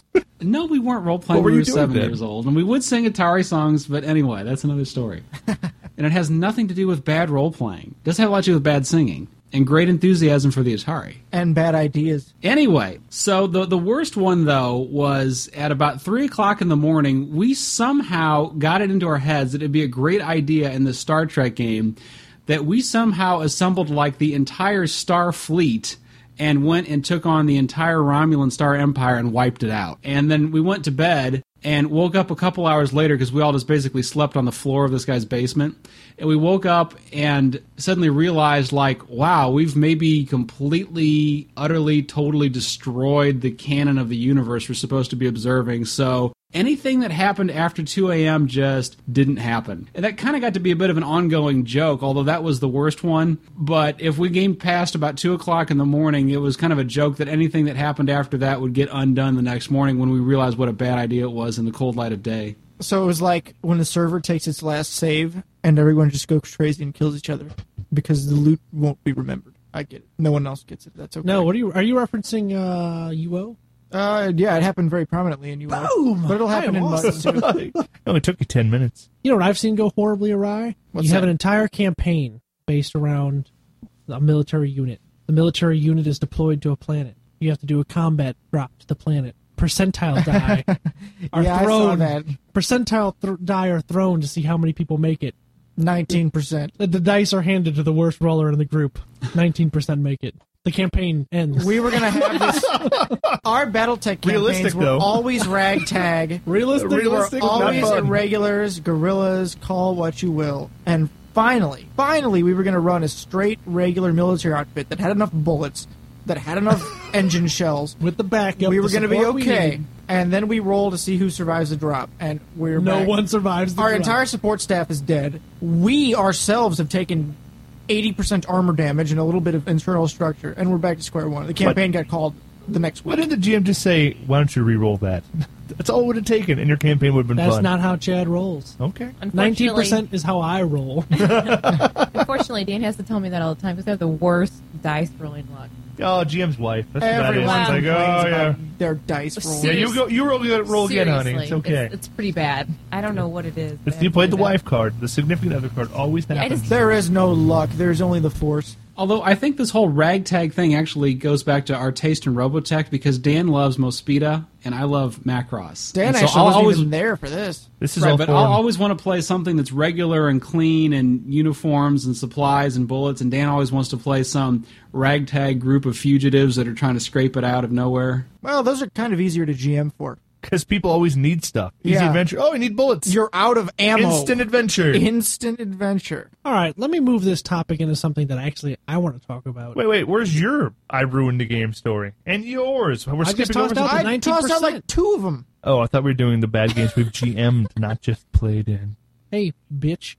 F: No, we weren't role playing
C: What were
F: when we were
C: you doing
F: seven
C: then?
F: years old, and we would sing Atari songs. But anyway, that's another story, and it has nothing to do with bad role playing. It does have a lot to do with bad singing and great enthusiasm for the Atari.
D: And bad ideas.
F: Anyway, so the the worst one though was at about three o'clock in the morning. We somehow got it into our heads that it'd be a great idea in the Star Trek game that we somehow assembled like the entire Star Fleet and went and took on the entire Romulan Star Empire and wiped it out. And then we went to bed and woke up a couple hours later because we all just basically slept on the floor of this guy's basement. And we woke up and suddenly realized, like, wow, we've maybe completely, utterly, totally destroyed the canon of the universe we're supposed to be observing. So anything that happened after two a.m. just didn't happen. And that kind of got to be a bit of an ongoing joke, although that was the worst one. But if we gamed past about two o'clock in the morning, it was kind of a joke that anything that happened after that would get undone the next morning when we realized what a bad idea it was in the cold light of day.
D: So it was like when the server takes its last save and everyone just goes crazy and kills each other because the loot won't be remembered. I get it. No one else gets it. That's okay.
B: No, what are you? Are you referencing uh, U O?
D: Uh, yeah, it happened very prominently in U O.
B: Boom!
D: But it'll happen
B: I
D: in
B: am
D: Muds too.
C: It only took you ten minutes.
B: You know what I've seen go horribly awry?
D: What's
B: you have
D: that?
B: an entire campaign based around a military unit. The military unit is deployed to a planet. You have to do a combat drop to the planet. Percentile die are
D: Yeah, I saw
B: thrown.
D: that.
B: Percentile th- die are thrown to see how many people make it.
D: nineteen percent.
B: The, the dice are handed to the worst roller in the group. Nineteen percent make it. The campaign ends.
D: We were going to have this. Our Battletech campaigns
C: Realistic,
D: were
C: though.
D: always ragtag.
B: realistic.
C: Realistic.
D: We're
C: not
D: always
C: fun.
D: irregulars, guerrillas, call what you will. And finally, finally, we were going to run a straight regular military outfit that had enough bullets, that had enough engine shells.
B: with the backup.
D: We were
B: going to
D: be
B: we
D: okay.
B: need.
D: And then we roll to see who survives the drop. And we're
B: No
D: back.
B: one survives. The
D: Our
B: drop.
D: entire support staff is dead. We ourselves have taken eighty percent armor damage and a little bit of internal structure, and we're back to square one. The campaign got called the next
C: Why
D: week.
C: did the G M just say, why don't you re-roll that? That's all it would have taken, and your campaign would have been
B: That's
C: fun.
B: not how Chad rolls.
C: Okay.
B: Nineteen
E: Unfortunately,
B: percent is how I roll.
E: unfortunately, Dan has to tell me that all the time because I have the worst dice rolling luck.
C: Oh, G M's wife. That's what that is.
D: Everyone
C: It's like,
D: complains
C: oh, yeah.
D: about their dice roll.
C: Yeah, you go. You roll, roll again, honey.
E: Seriously,
C: It's okay.
E: It's, it's pretty bad. I don't know what it is. but
C: If you played the
E: it's really
C: wife card, the significant other card always
E: I
C: happens.
E: just-
D: There is no luck. There's only the force.
F: Although I think this whole ragtag thing actually goes back to our taste in Robotech because Dan loves Mospeada and I love Macross.
D: Dan
F: And so
D: actually
F: I'll
D: wasn't
F: always,
D: even there for this.
C: This is
F: right,
C: all
F: but
C: for
F: I'll always want to play something that's regular and clean and uniforms and supplies and bullets. And Dan always wants to play some ragtag group of fugitives that are trying to scrape it out of nowhere.
D: Well, those are kind of easier to G M for.
C: because people always need stuff. Easy
D: Yeah.
C: adventure. Oh, I need bullets.
D: You're out of ammo.
C: Instant adventure.
D: Instant adventure.
B: All right, let me move this topic into something that actually I want to talk about.
C: Wait, wait. Where's your I ruined the game story and yours? We're
B: I just
C: skipping
B: tossed
C: over.
B: out
C: some-
B: the
D: I
B: nineteen
D: tossed out
B: percent.
D: like two of them.
C: Oh, I thought we were doing the bad games we've G M'd, not just played in.
B: Hey, bitch.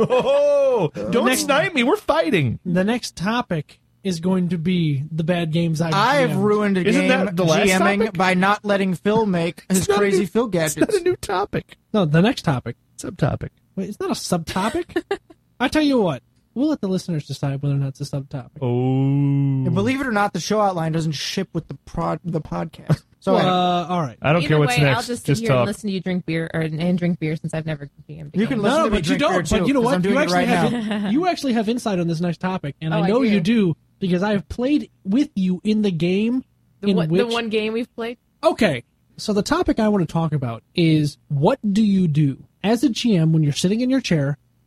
C: Oh, don't
B: next-
C: snipe me. We're fighting.
B: The next topic is going to be the bad games I've
D: I've
B: G M'd.
D: ruined a
C: Isn't
D: game
C: that the last
D: GMing
C: topic?
D: by not letting Phil make his
C: It's not a
D: crazy
C: new-
D: Phil
C: It's
D: gadgets.
C: not a new topic.
B: No, the next topic.
C: Subtopic.
B: Wait, it's not a subtopic? I tell you what, we'll let the listeners decide whether or not it's a subtopic.
C: Oh.
D: And believe it or not, the show outline doesn't ship with the prod the podcast. So
B: uh,
D: anyway,
B: all right.
C: I don't
E: Either
C: care what's
E: way,
C: next.
E: I'll just sit here
C: talk.
E: and listen to you drink beer or and drink beer since I've never G M'd.
D: You can
E: again.
D: listen
B: No,
D: to me
B: but you
D: drink beer,
B: don't.
D: too,
B: But you know
D: 'cause
B: what?
D: I'm doing
B: You
D: it
B: actually
D: right
B: have you actually have insight on this next topic, and
E: Oh,
B: I
E: I
B: know
E: do.
B: you do because I have played with you in the game.
E: the,
B: in
E: one,
B: which
E: the one game we've played.
B: Okay, so the topic I want to talk about is what do you do as a G M when you're sitting in your chair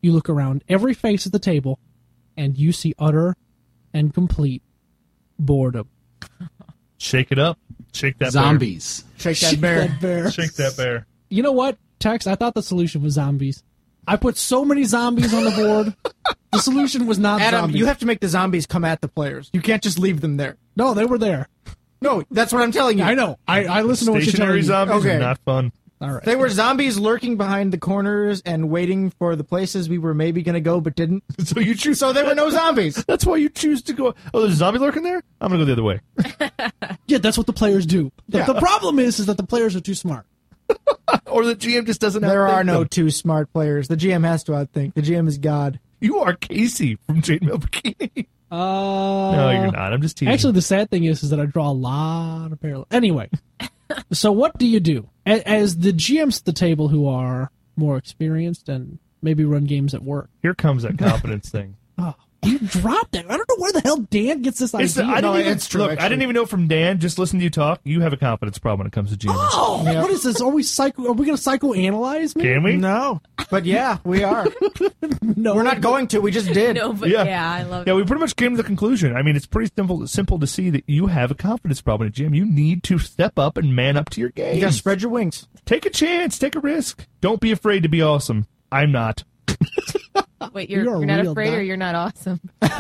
B: you look around every face at the table, and you see utter and complete boredom.
C: Shake it up. Shake that
F: Zombies.
D: Shake that bear.
B: That bear.
C: bear. Shake that bear.
B: You know what, Tex? I thought the solution was zombies. I put so many zombies on the board. The solution was not
D: Adam,
B: zombies.
D: you have to make the zombies come at the players. You can't just leave them there.
B: No, they were there.
D: No, that's what I'm telling you.
B: I know. I, I listen to what you're
C: Stationary
B: telling me.
C: zombies
D: Okay.
C: are not fun.
B: All right.
D: They were zombies lurking behind the corners and waiting for the places we were maybe going to go but didn't.
C: So you choose.
D: So there were no zombies.
C: That's why you choose to go. Oh, there's a zombie lurking there? I'm going to go the other way.
B: Yeah, that's what the players do. The,
D: Yeah.
B: the problem is, is that the players are too smart.
C: Or the G M just doesn't
D: There
C: outthink
D: are no
C: them.
D: two smart players. The G M has to outthink. The G M is God.
C: You are Casey from Chainmail Bikini.
B: Uh,
C: No, you're not. I'm just teasing.
B: Actually, the sad thing is, is that I draw a lot of parallels. Anyway, so what do you do? A- As the G Ms at the table who are more experienced and maybe run games at work.
C: Here comes that confidence thing.
B: Oh, you dropped it. I don't know where the hell Dan gets this
C: It's the-
B: idea.
C: I didn't
D: No,
C: even,
D: it's true,
C: look, I
D: actually.
C: didn't even know from Dan, just listening to you talk, you have a confidence problem when it comes to G Ms.
B: Oh,
D: Yeah.
B: what is this? Are we psycho? Are we going to psychoanalyze me?
C: Can we?
D: No. But yeah, we are.
B: No,
D: We're not going to. We just did.
E: No, but
C: Yeah.
E: yeah, I love
C: Yeah,
E: it.
C: we pretty much came to the conclusion. I mean, it's pretty simple simple to see that you have a confidence problem in a gym. You need to step up and man up to your game.
D: You got to spread your wings.
C: Take a chance. Take a risk. Don't be afraid to be awesome. I'm not.
E: Wait, you're,
B: You're a
E: you're not
B: real
E: afraid
B: guy.
E: or you're not awesome?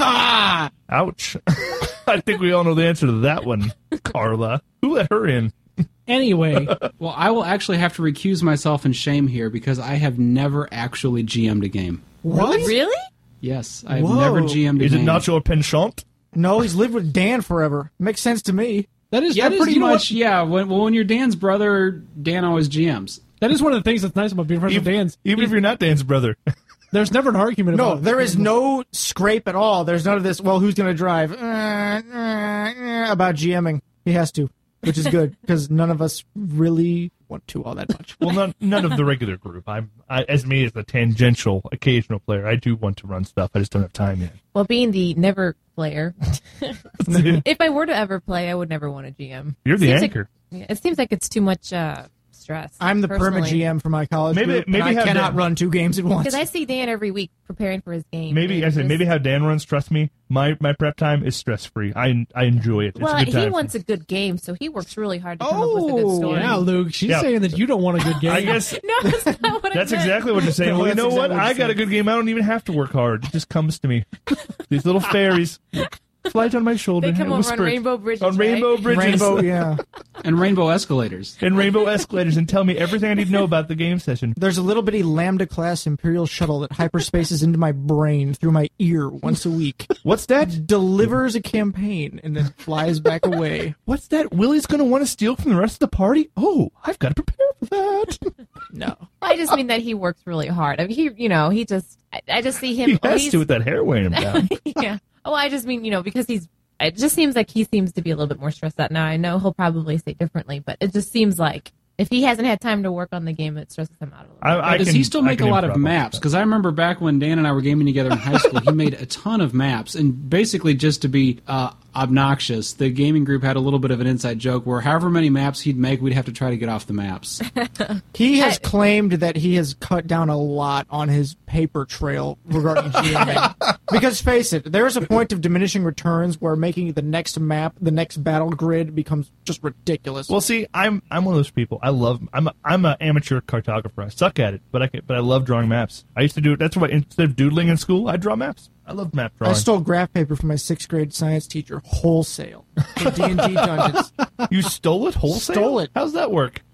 C: Ouch. I think we all know the answer to that one, Carla. Who let her in?
B: Anyway,
F: Well, I will actually have to recuse myself in shame here because I have never actually G M'd a game.
B: what?
E: Really?
F: Yes, I have
D: Whoa.
F: never G M'd a
C: Is it
F: game.
C: not your penchant?
D: No, he's lived with Dan forever. Makes sense to me.
B: That is
F: Yeah,
B: that is,
F: pretty
B: you know what?
F: much. Yeah. When, well, when you're Dan's brother, Dan always G Ms.
B: That is one of the things that's nice about being friends with
C: Even,
B: Dan's.
C: even if you're not Dan's brother.
B: There's never an argument
D: No,
B: about it.
D: there is no scrape at all. There's none of this, well, who's going to drive? Uh, uh, uh, about GMing. He has to, which is good, because none of us really want to all that much.
C: Well, none, none of the regular group. I'm I, as me as the tangential, occasional player. I do want to run stuff. I just don't have time yet.
E: Well, being the never player, if I were to ever play, I would never want a G M.
C: You're the
E: Seems like-
C: anchor.
E: yeah, it seems like it's too much uh, stress.
D: I'm the perma
E: personally.
D: G M for my college
C: Maybe-
D: group,
C: maybe
D: and I
C: have
D: cannot
C: Dan-
D: run two games at once.
E: Because I see Dan every week preparing for his game.
C: Maybe
E: and
C: I said
E: just-
C: maybe how Dan runs. Trust me, my my prep time is stress free. I I enjoy it. It's
E: Well,
C: a good time.
E: he wants a good game, so he works really hard to come up with a good
D: Oh,
E: story.
B: Yeah, Luke, she's
C: Yeah.
B: saying that you don't want a good game.
C: I guess
E: No, that's not what I
C: that's
E: meant.
C: exactly what you're saying.
D: No,
C: Well, you
D: that's
C: know what?
D: exactly what
C: I
D: you're
C: got a
D: saying.
C: good game. I don't even have to work hard. It just comes to me. These little fairies flight on my shoulder.
E: They come
C: and
E: over
C: whisper
E: on
C: it.
E: Rainbow Bridges.
C: On
E: right?
C: Rainbow Bridges.
D: Rainbow, yeah.
F: And rainbow escalators.
C: and rainbow escalators and tell me everything I need to know about the game session.
D: There's a little bitty Lambda class Imperial shuttle that hyperspaces into my brain through my ear once a week.
C: What's that?
D: Delivers a campaign and then flies back away.
C: What's that? Willie's going to want to steal from the rest of the party? Oh, I've got to prepare for that.
D: No.
E: I just mean that he works really hard. I mean, he, you know, he just, I, I just see him.
C: He
E: oh,
C: has
E: he's-
C: to with that hair weighing him down.
E: yeah. Oh, I just mean, you know, because he's, it just seems like he seems to be a little bit more stressed out now. I know he'll probably say differently, but it just seems like if he hasn't had time to work on the game, it stresses him out a little bit.
C: I, I
F: Does
C: can-
F: he still
C: I
F: make a
C: can
F: lot of
C: improv on
F: maps?
C: that.
F: Because I remember back when Dan and I were gaming together in high school, he made a ton of maps. And basically, just to be uh, obnoxious, the gaming group had a little bit of an inside joke where however many maps he'd make, we'd have to try to get off the maps.
D: He has
E: I-
D: claimed that he has cut down a lot on his paper trail regarding GMing. Because face it, there is a point of diminishing returns where making the next map, the next battle grid becomes just ridiculous.
C: Well, see, I'm I'm one of those people. I love. I'm a, I'm an amateur cartographer. I suck at it, but I can, but I love drawing maps. I used to do it. That's why instead of doodling in school, I draw maps. I love map
D: I
C: drawing.
D: stole graph paper from my sixth grade science teacher wholesale for D and D Dungeons.
C: You stole it wholesale?
D: Stole it.
C: How's that work?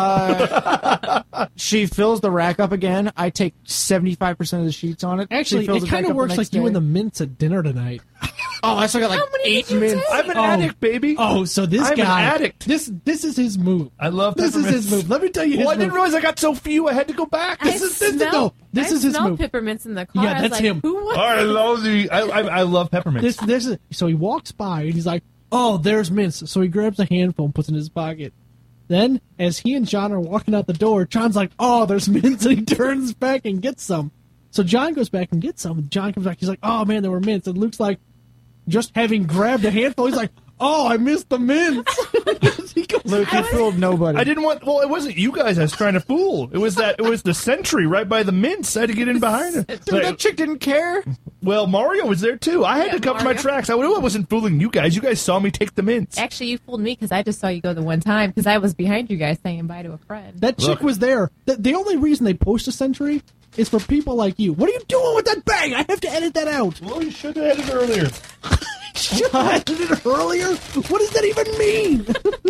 D: Uh, she fills the rack up again. I take seventy-five percent of the sheets on it.
B: Actually,
D: She fills
B: it
D: back
B: kind of
D: up the
B: works
D: next
B: like you
D: day.
B: and the mints at dinner tonight.
D: Oh, I still got like
E: How many
D: eight
E: did you
D: minutes.
E: take?
C: I'm an
B: Oh.
C: addict, baby.
B: Oh, so this
C: I'm an
B: guy,
C: addict.
B: This this is his move.
C: I love
B: This is
C: peppermints.
B: his move. Let me tell you his
C: Well, I
B: move.
C: didn't realize I got so few. I had to go back.
E: I
C: This is this is
E: smell,
B: no, this
E: I
B: is his
E: smell
B: move.
E: peppermints in the car.
B: Yeah,
E: I was
B: that's
E: like,
B: him.
E: Who was
C: I love the. I, I, I love peppermints.
B: This this is so he walks by and he's like, "Oh, there's mints." So he grabs a handful and puts it in his pocket. Then, as he and John are walking out the door, John's like, "Oh, there's mints," and he turns back and gets some. So John goes back and gets some. And John comes back. He's like, "Oh man, there were mints." And Luke's like, just having grabbed a handful, he's like, Oh, I missed the mints.
D: Luke, you fooled nobody.
C: I didn't want. Well, it wasn't you guys I was trying to fool. It was that. It was the sentry right by the mints. I had to get in behind her.
D: Dude,
C: Like,
D: that chick didn't care.
C: well, Mario was there too. I had
E: Yeah,
C: to cover
E: Mario.
C: my tracks. I knew I wasn't fooling you guys. You guys saw me take the mints.
E: Actually, you fooled me because I just saw you go the one time because I was behind you guys saying bye to a friend.
B: That chick
C: Look.
B: was there. The, the only reason they post a Sentry is for people like you. What are you doing with that bag? I have to edit that out.
C: Well, you should have had it earlier.
B: Should I edit it earlier? What does that even mean?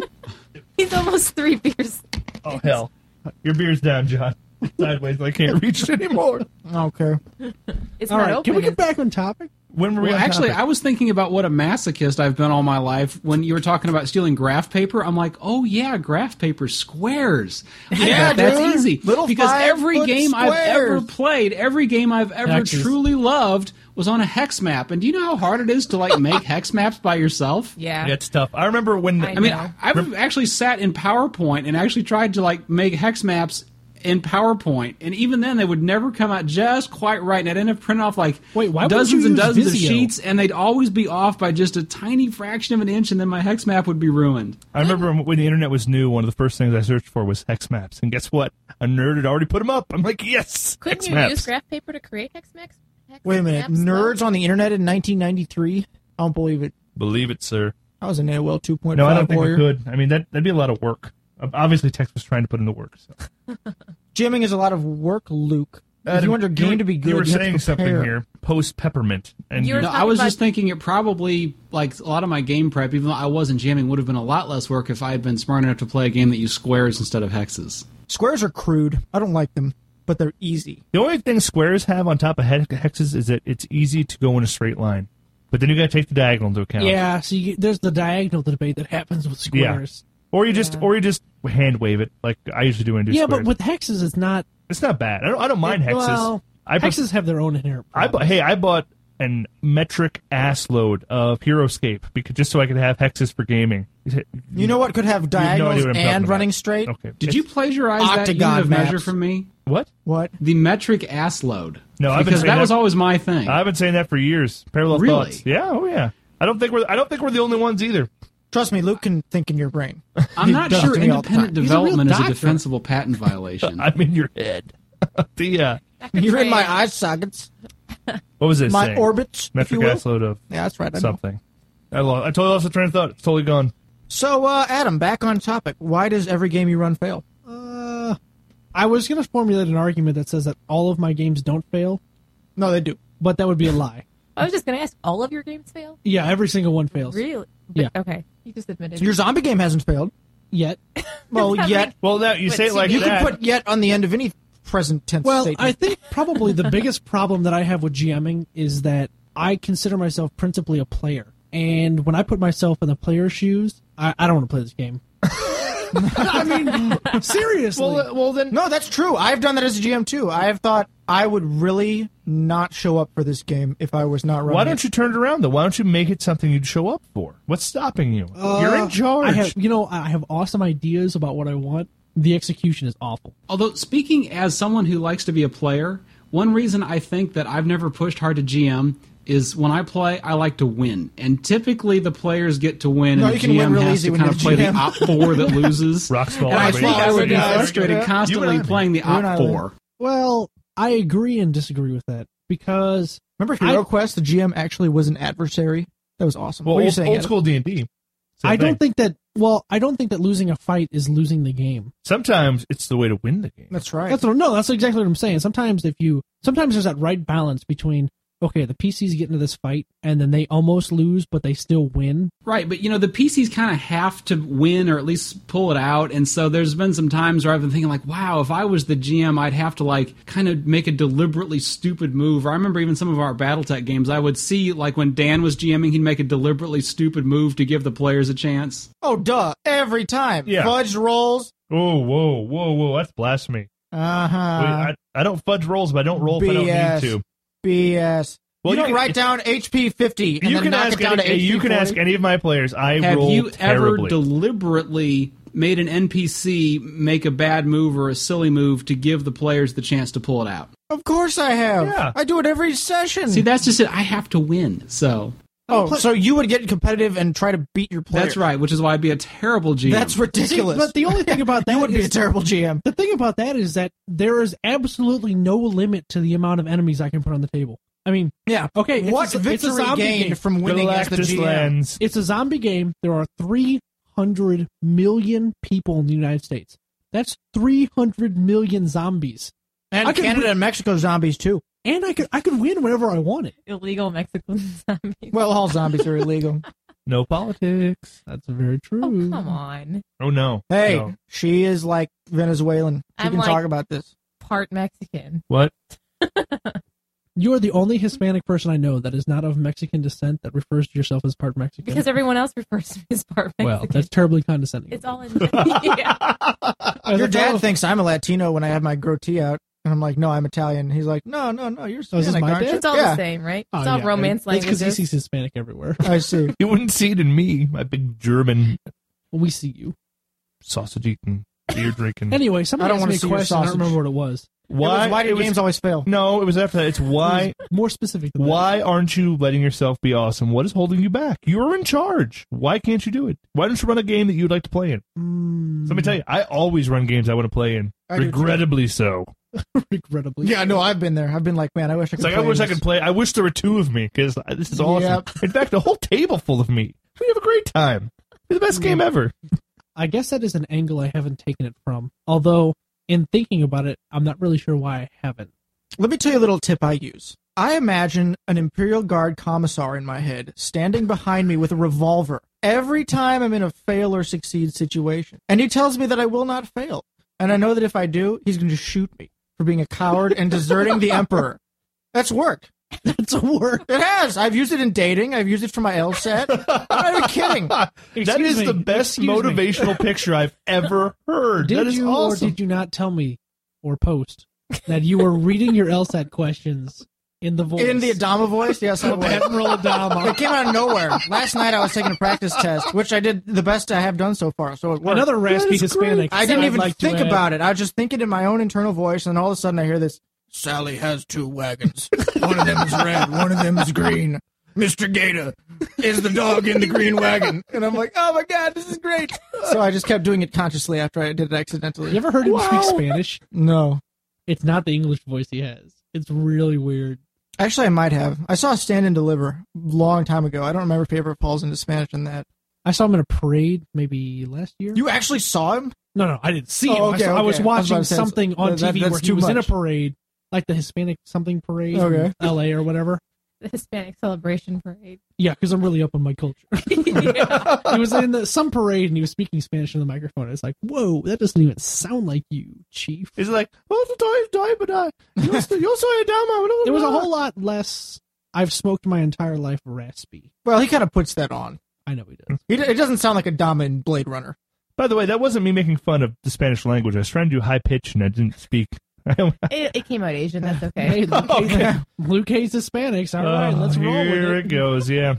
E: He's almost three beers.
C: Oh hell, your beer's down, John. Sideways. I can't reach it anymore.
D: Okay.
E: It's
B: All
E: not
B: right,
E: open.
B: can we
E: is
B: get
E: it?
B: back on topic?
C: When were we
F: Well,
C: on
F: actually,
C: topic?
F: I was thinking about what a masochist I've been all my life. When you were talking about stealing graph paper, I'm like, oh yeah, graph paper squares.
D: Yeah,
F: I bet that's
D: dude.
F: easy.
D: Little
F: because every
D: five-foot
F: game I've ever
D: squares.
F: played, every game I've ever
B: Hexes.
F: truly loved was on a hex map. And do you know how hard it is to like make hex maps by yourself?
E: Yeah.
C: Yeah, it's tough. I remember when.
E: I
F: I mean,
E: know.
F: I- I've actually sat in PowerPoint and actually tried to like make hex maps in PowerPoint, and even then they would never come out just quite right, and I'd end up printing off like
B: Wait, why wouldn't
F: dozens
B: you
F: and
B: use
F: dozens of
B: Visio?
F: sheets, and they'd always be off by just a tiny fraction of an inch, and then my hex map would be ruined.
C: I remember when the internet was new, one of the first things I searched for was hex maps. And guess what? A nerd had already put them up. I'm like, yes!
E: Couldn't
C: hex
E: you
C: maps.
E: use graph paper to create hex maps? Hex
D: Wait a minute.
E: maps, though?
D: Nerds on the internet in nineteen ninety-three? I don't believe it.
C: Believe it, sir.
D: I was an A O L two point
C: No, I
D: five
C: don't think
D: warrior.
C: we could. I mean, that, that'd be a lot of work. Obviously, Tex was trying to put in the work. So.
D: Jamming is a lot of work, Luke. If
C: Adam,
D: you want your game
C: were-
D: to be good,
C: you were
D: you have
C: saying
D: to
C: something
D: prepare.
C: here. Post peppermint, and
E: You were
C: you-
F: No, I
E: talking
F: was
E: about-
F: just thinking it probably, like a lot of my game prep, even though I wasn't jamming, would have been a lot less work if I had been smart enough to play a game that used squares instead of hexes.
D: Squares are crude. I don't like them, but they're easy.
C: the only thing squares have on top of he- hexes is that it's easy to go in a straight line, but then you got to take the diagonal into account.
B: Yeah, so you, there's the diagonal debate that happens with squares.
C: Or you just, or you just hand wave it like I usually do when I do
B: Yeah,
C: squares.
B: but with hexes, it's not.
C: It's not bad. I don't, I don't mind hexes.
B: Well,
C: I pref-
B: hexes have their own inherent
C: I
B: problems.
C: bought, hey, I bought an metric ass load of HeroScape because just so I could have hexes for gaming.
D: You know what could have
C: no idea
D: diagonals
C: what I'm talking
D: and
C: about.
D: running straight?
C: Okay.
F: Did you plagiarize that
D: Octagon
F: unit of measure
D: maps.
F: from me?
C: What?
D: What?
F: The metric ass load.
C: No, I've been
F: because
C: saying
F: that,
C: that-
F: was always my thing.
C: I've been saying that for years. Parallel
F: Really?
C: thoughts. Yeah. Oh yeah. I don't think we're. I don't think we're the only ones either.
D: Trust me, Luke can think in your brain.
F: I'm
D: He
F: not
D: does
F: sure
D: to me all the
F: independent
D: time.
B: He's a real
F: development is a
B: doctor.
F: defensible patent violation.
C: I'm in your head. the uh,
E: That could
D: You're in my
E: train.
D: eye sockets,
C: what was this?
D: my
C: saying?
D: orbits, if
C: Metric
D: you will.
C: ass load of
D: Yeah, that's right. I know.
C: something. I, lost, I totally lost the train of thought. It's totally gone.
D: So, uh, Adam, back on topic. Why does every game you run fail?
B: Uh, I was going to formulate an argument that says that all of my games don't fail,
D: No, they do.
B: but that would be a lie.
E: I was just going to ask, all of your games fail?
B: Yeah, every single one fails.
E: Really?
B: Yeah.
E: Okay. You just admitted.
D: Your zombie game hasn't failed.
B: Yet.
D: Well,
E: Doesn't
D: yet.
E: make-
C: Well, now you
E: But
C: say it
E: see,
C: like
D: You
C: that.
D: can put yet on the end of any present tense
B: Well,
D: statement.
B: I think probably the biggest problem that I have with GMing is that I consider myself principally a player. And when I put myself in the player's shoes, I, I don't want to play this game. I mean, seriously.
C: well, uh, well then.
D: No, that's true. I've done that as a G M too. I have thought I would really not show up for this game if I was not running.
C: Why don't
D: it.
C: you turn it around though? Why don't you make it something you'd show up for? What's stopping you? You're in charge.
B: I have, you know, I have awesome ideas about what I want. The execution is awful.
F: Although, speaking as someone who likes to be a player, one reason I think that I've never pushed hard to G M is when I play, I like to win. And typically the players get to win,
D: No,
F: and
D: you
F: the
D: can win
F: G M
D: real
F: has
D: easy
F: to
D: when
F: kind
D: you're
F: of play
D: G M.
F: the op four that loses.
C: Rock's fault.
F: And I
C: Everybody-
F: think I would be
D: Yeah,
F: frustrated
D: yeah.
F: constantly
C: You and I.
F: playing the
D: You and I
F: op
D: win.
F: four.
B: Well, I agree and disagree with that because
D: Remember Hero
B: I-
D: Quest? The G M actually was an adversary. That was awesome.
C: Well,
D: what are you
C: old,
D: saying?
C: old
D: Adam?
C: school D and D.
B: I don't think that. Well, I don't think that losing a fight is losing the game.
C: Sometimes it's the way to win the game.
D: That's right.
B: That's what, no, that's exactly what I'm saying. Sometimes if you, sometimes there's that right balance between okay, the P Cs get into this fight and then they almost lose, but they still win.
F: Right, but you know, the P Cs kind of have to win or at least pull it out. And so there's been some times where I've been thinking like, wow, if I was the G M, I'd have to like kind of make a deliberately stupid move. Or I remember even some of our Battletech games, I would see like when Dan was GMing, he'd make a deliberately stupid move to give the players a chance.
D: Oh, duh. Every time.
C: Yeah.
D: Fudge rolls.
C: Oh, whoa, whoa, whoa! That's blasphemy.
D: Uh-huh.
C: I, I don't fudge rolls, but I don't roll if I
D: B S.
C: don't need to.
D: B S.
C: Well,
D: you,
C: you
D: don't
C: can-
D: write down H P fifty and
C: You
D: then
C: can
D: knock
C: ask
D: it down
C: any,
D: to H P
C: you can ask
D: forty.
C: any of my players. I
F: Have
C: roll
F: you ever
C: terribly.
F: deliberately made an N P C make a bad move or a silly move to give the players the chance to pull it out?
D: Of course I have.
C: Yeah.
D: I do it every session.
F: See, that's just it. I have to win. So
D: Oh, so you would get competitive and try to beat your players.
F: That's right, which is why I'd be a terrible G M.
D: That's ridiculous.
B: See, but the only thing about that
D: you would be
B: is-
D: a terrible G M.
B: The thing about that is that there is absolutely no limit to the amount of enemies I can put on the table. I mean,
D: Yeah.
B: okay, it's
D: What
B: a, it's a
D: victory
B: zombie
D: gained
B: game.
D: from winning as the
C: Galactus
D: G M?
C: lands.
B: It's a zombie game. There are three hundred million people in the United States. That's three hundred million zombies.
D: And
B: I could
D: Canada
B: re-
D: and Mexico zombies, too.
B: And I could I could win whenever I wanted.
E: Illegal Mexican zombies.
D: Well, all zombies are illegal.
C: No politics.
B: That's very true.
E: Oh, come on.
C: Oh, no.
D: Hey,
C: No.
D: she is like Venezuelan. She
E: I'm
D: can
E: like-
D: talk about this.
E: Part Mexican.
C: What?
B: You are the only Hispanic person I know that is not of Mexican descent that refers to yourself as part Mexican.
E: Because everyone else refers to me as part Mexican.
B: well, that's terribly condescending.
E: It's all in. Yeah.
D: Your
B: That's
D: dad
B: all-
D: thinks I'm a Latino when I have my goatee out. And I'm like, no, I'm Italian. He's like, no, no, no, you're
B: Oh, is this
D: Hispanic,
B: my
D: aren't
B: dad?
D: you?
E: It's all
D: yeah,
E: the same, right? It's
B: Oh,
E: all
B: yeah.
E: romance
B: That's because he
E: languages.
B: sees Hispanic everywhere.
D: I see.
C: You wouldn't see it in me, my big German
B: We see you.
C: sausage eating, beer drinking.
B: Anyway, somebody
D: I don't
B: asked
D: wanna
B: me a
D: see your
B: question. I don't
D: sausage.
B: remember what it was.
C: Why?
D: It was, why do
C: it was-
D: games always fail?
C: No, it was after that. It's why.
B: More specific than that.
C: Why aren't you letting yourself be awesome? What is holding you back? You're in charge. Why can't you do it? Why don't you run a game that you'd like to play in?
B: Mm,
C: So let me tell you, I always run games I want to play in.
D: I do too.
C: Regrettably so.
B: regrettably.
D: Yeah, no, I've been there. I've been like, man, I wish I could
C: It's like
D: play
C: I wish I
D: this.
C: could play. I wish there were two of me because this is awesome.
D: Yep.
C: In fact, a whole table full of me. We have a great time. It's the best game ever.
B: I guess that is an angle I haven't taken it from. Although, in thinking about it, I'm not really sure why I haven't.
D: Let me tell you a little tip I use. I imagine an Imperial Guard commissar in my head standing behind me with a revolver every time I'm in a fail or succeed situation. And he tells me that I will not fail. And I know that if I do, he's going to shoot me for being a coward and deserting the Emperor. That's worked.
B: That's a word.
D: It has. I've used it in dating. I've used it for my L set. I'm not even kidding.
C: that
B: Excuse
C: is
B: me.
C: the best
B: Excuse me.
C: motivational picture I've ever heard.
B: Did
C: that is
B: you
C: awesome.
B: or did you not tell me or post that you were reading your LSAT questions in the voice?
D: In the Adama voice? Yes, I was.
B: Admiral Adama.
D: It came out of nowhere. Last night I was taking a practice test, which I did the best I have done so far, so it worked.
B: Another raspy
C: is
B: Hispanic.
D: I didn't
B: I'd
D: even
B: like to
D: think
B: add.
D: about it. I was just thinking in my own internal voice, and all of a sudden I hear this, Sally has two wagons. One of them is red, one of them is green. Mister Gator is the dog in the green wagon. And I'm like, oh my god, this is great. So I just kept doing it consciously after I did it accidentally.
B: You ever heard him
D: Wow.
B: speak Spanish?
D: No.
B: It's not the English voice he has. It's really weird.
D: Actually, I might have. I saw Stand and Deliver a long time ago. I don't remember if he ever falls into Spanish in that.
B: I saw him in a parade maybe last year.
D: You actually saw him?
B: No, no, I didn't see
D: Oh,
B: him.
D: okay,
B: I, saw, I was
D: okay. I was
B: watching
D: about to say,
B: something on
D: that-
B: T V
D: that's
B: where he
D: too
B: was in a
D: much.
B: parade, like the Hispanic something parade
D: Okay.
B: in L A or whatever.
E: The Hispanic celebration parade.
B: Yeah, because I'm really up on my culture.
E: Yeah.
B: He was in the, some parade and he was speaking Spanish in the microphone. It's like, whoa, that doesn't even sound like you, Chief.
C: Is it like, oh, the die, die, but I. Yo soy Adama.
B: It was a whole lot less. I've smoked my entire life raspy.
D: Well, he kind of puts that on.
B: I know he does.
D: He, it doesn't sound like a Dama in Blade Runner.
C: By the way, that wasn't me making fun of the Spanish language. I was trying to do high pitch and I didn't speak.
E: It, it came out Asian. That's okay.
B: Hey, Luke,
C: Okay.
B: Hayes, Luke Hayes Hispanics. All right,
C: Oh,
B: let's roll with
C: Here
B: it.
C: it goes, yeah.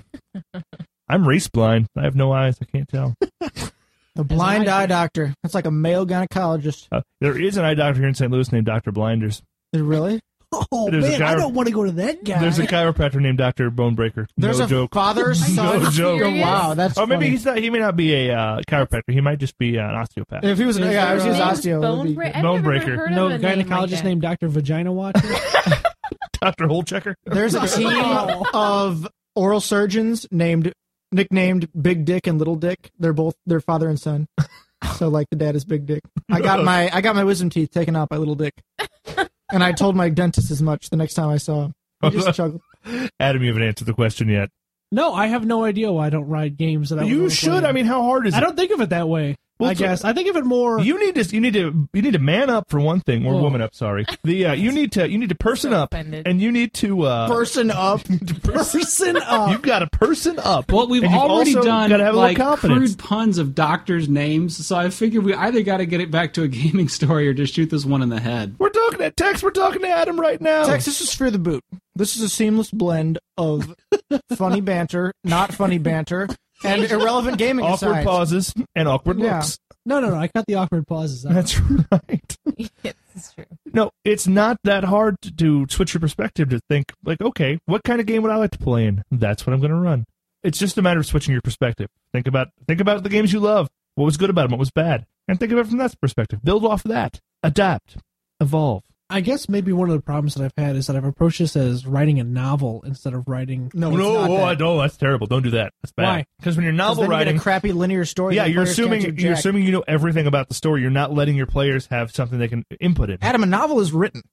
C: I'm race blind. I have no eyes. I can't tell.
D: The blind
B: eye
D: eye doctor. That's like a male gynecologist.
C: Uh, there is an eye doctor here in Saint Louis named Doctor Blinders.
D: Is it really?
B: Oh,
C: There's a
B: man,
C: guy-
B: I don't want to go to that guy.
C: There's a chiropractor named Doctor Bonebreaker.
D: There's
C: no
D: a
C: joke.
D: father son.
C: No joke.
D: Oh, wow, that's
C: Or maybe
D: funny.
C: he's not. He may not be a uh, chiropractor. He might just be uh, an osteopath.
D: If he was,
B: Is
D: yeah, I was
B: there
D: his
B: a-
D: osteo. that would
E: Bone
D: be-
E: break- I've
C: Bone
E: never
C: breaker.
E: heard
B: no
E: of a name like
B: gynecologist
E: that.
B: named Doctor Vagina Watcher.
C: Doctor Holechecker.
D: There's a team of oral surgeons named, nicknamed Big Dick and Little Dick. They're both their father and son. So like the dad is Big Dick. I got my I got my wisdom teeth taken out by Little Dick, and I told my dentist as much the next time I saw him. He just chuckled.
C: Adam, you haven't answered the question yet.
B: No, I have no idea why I don't ride games that I would
C: You
B: wanna
C: should.
B: play.
C: I mean, how hard is
B: I
C: it?
B: don't think of it that way.
C: Well,
B: I
C: it's-
B: guess I think of it more.
C: You need to. You need to. You need to man up for one thing, or
B: Whoa.
C: woman up. Sorry. The uh, you need to. You need to person
E: So
C: up,
E: offended.
C: and you need to. Uh,
D: Person up.
B: person up.
C: You've got to person up.
F: Well, we've
C: And you've
F: already
C: also
F: done
C: gotta have a
F: like
C: little confidence.
F: crude puns of doctors' names, so I figured we either got to get it back to a gaming story or just shoot this one in the head.
C: We're talking to Tex. We're talking to Adam right now.
D: Tex, this is Fear the Boot. This is a seamless blend of funny banter, not funny banter, and irrelevant gaming
C: awkward
D: asides.
C: pauses and awkward
D: Yeah.
C: looks.
B: No, no, no. I cut the awkward pauses out.
C: That's right.
E: Yes, this is true.
C: No, it's not that hard to, to switch your perspective to think like, okay, what kind of game would I like to play in? That's what I'm going to run. it's just a matter of switching your perspective. Think about think about the games you love. What was good about them? What was bad? And think of it from that perspective. Build off of that. Adapt. Evolve.
B: I guess maybe one of the problems that I've had is that I've approached this as writing a novel instead of writing.
D: No, it's
C: no,
D: not
C: oh,
D: that.
C: no, that's terrible. Don't do that. That's bad.
B: Why?
C: Because when you're
D: 'Cause
C: novel
D: then you
C: writing,
D: get a crappy linear story.
C: yeah,
D: that
C: you're
D: players can't
C: assuming
D: do
C: you're
D: jack.
C: assuming you know everything about the story. You're not letting your players have something they can input in.
D: Adam, a novel is written.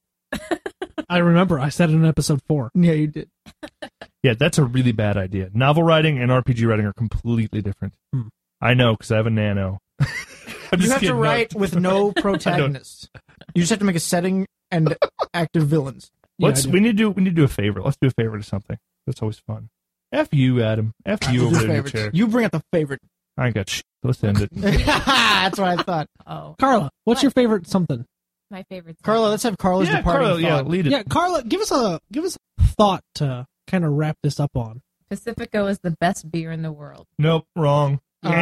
B: I remember I said it in episode four.
D: Yeah, you did.
C: Yeah, that's a really bad idea. Novel writing and R P G writing are completely different.
B: Hmm.
C: I know because I have a nano. I'm
D: You
C: just
D: have to
C: kidding, no.
D: write with no protagonists. You just have to make a setting and active villains.
C: Let's.
B: Yeah, I do.
C: we need to do. We need to do a favor. Let's do a favor to something. That's always fun. F you, Adam. F you over
D: Your
C: there in your
D: favorites.
C: chair.
D: You bring up the favorite.
C: I ain't got shit. Let's end it.
D: That's what I thought.
E: Oh,
B: Carla, what's
E: What?
B: your favorite something?
E: my favorite.
D: Carla, let's have Carla's
C: yeah,
D: departing
C: Carla, yeah,
D: thought.
C: lead it.
B: Yeah, Carla, give us a give us a thought to kind of wrap this up on.
E: Pacifico is the best beer in the world.
C: Nope, wrong.
D: Uh,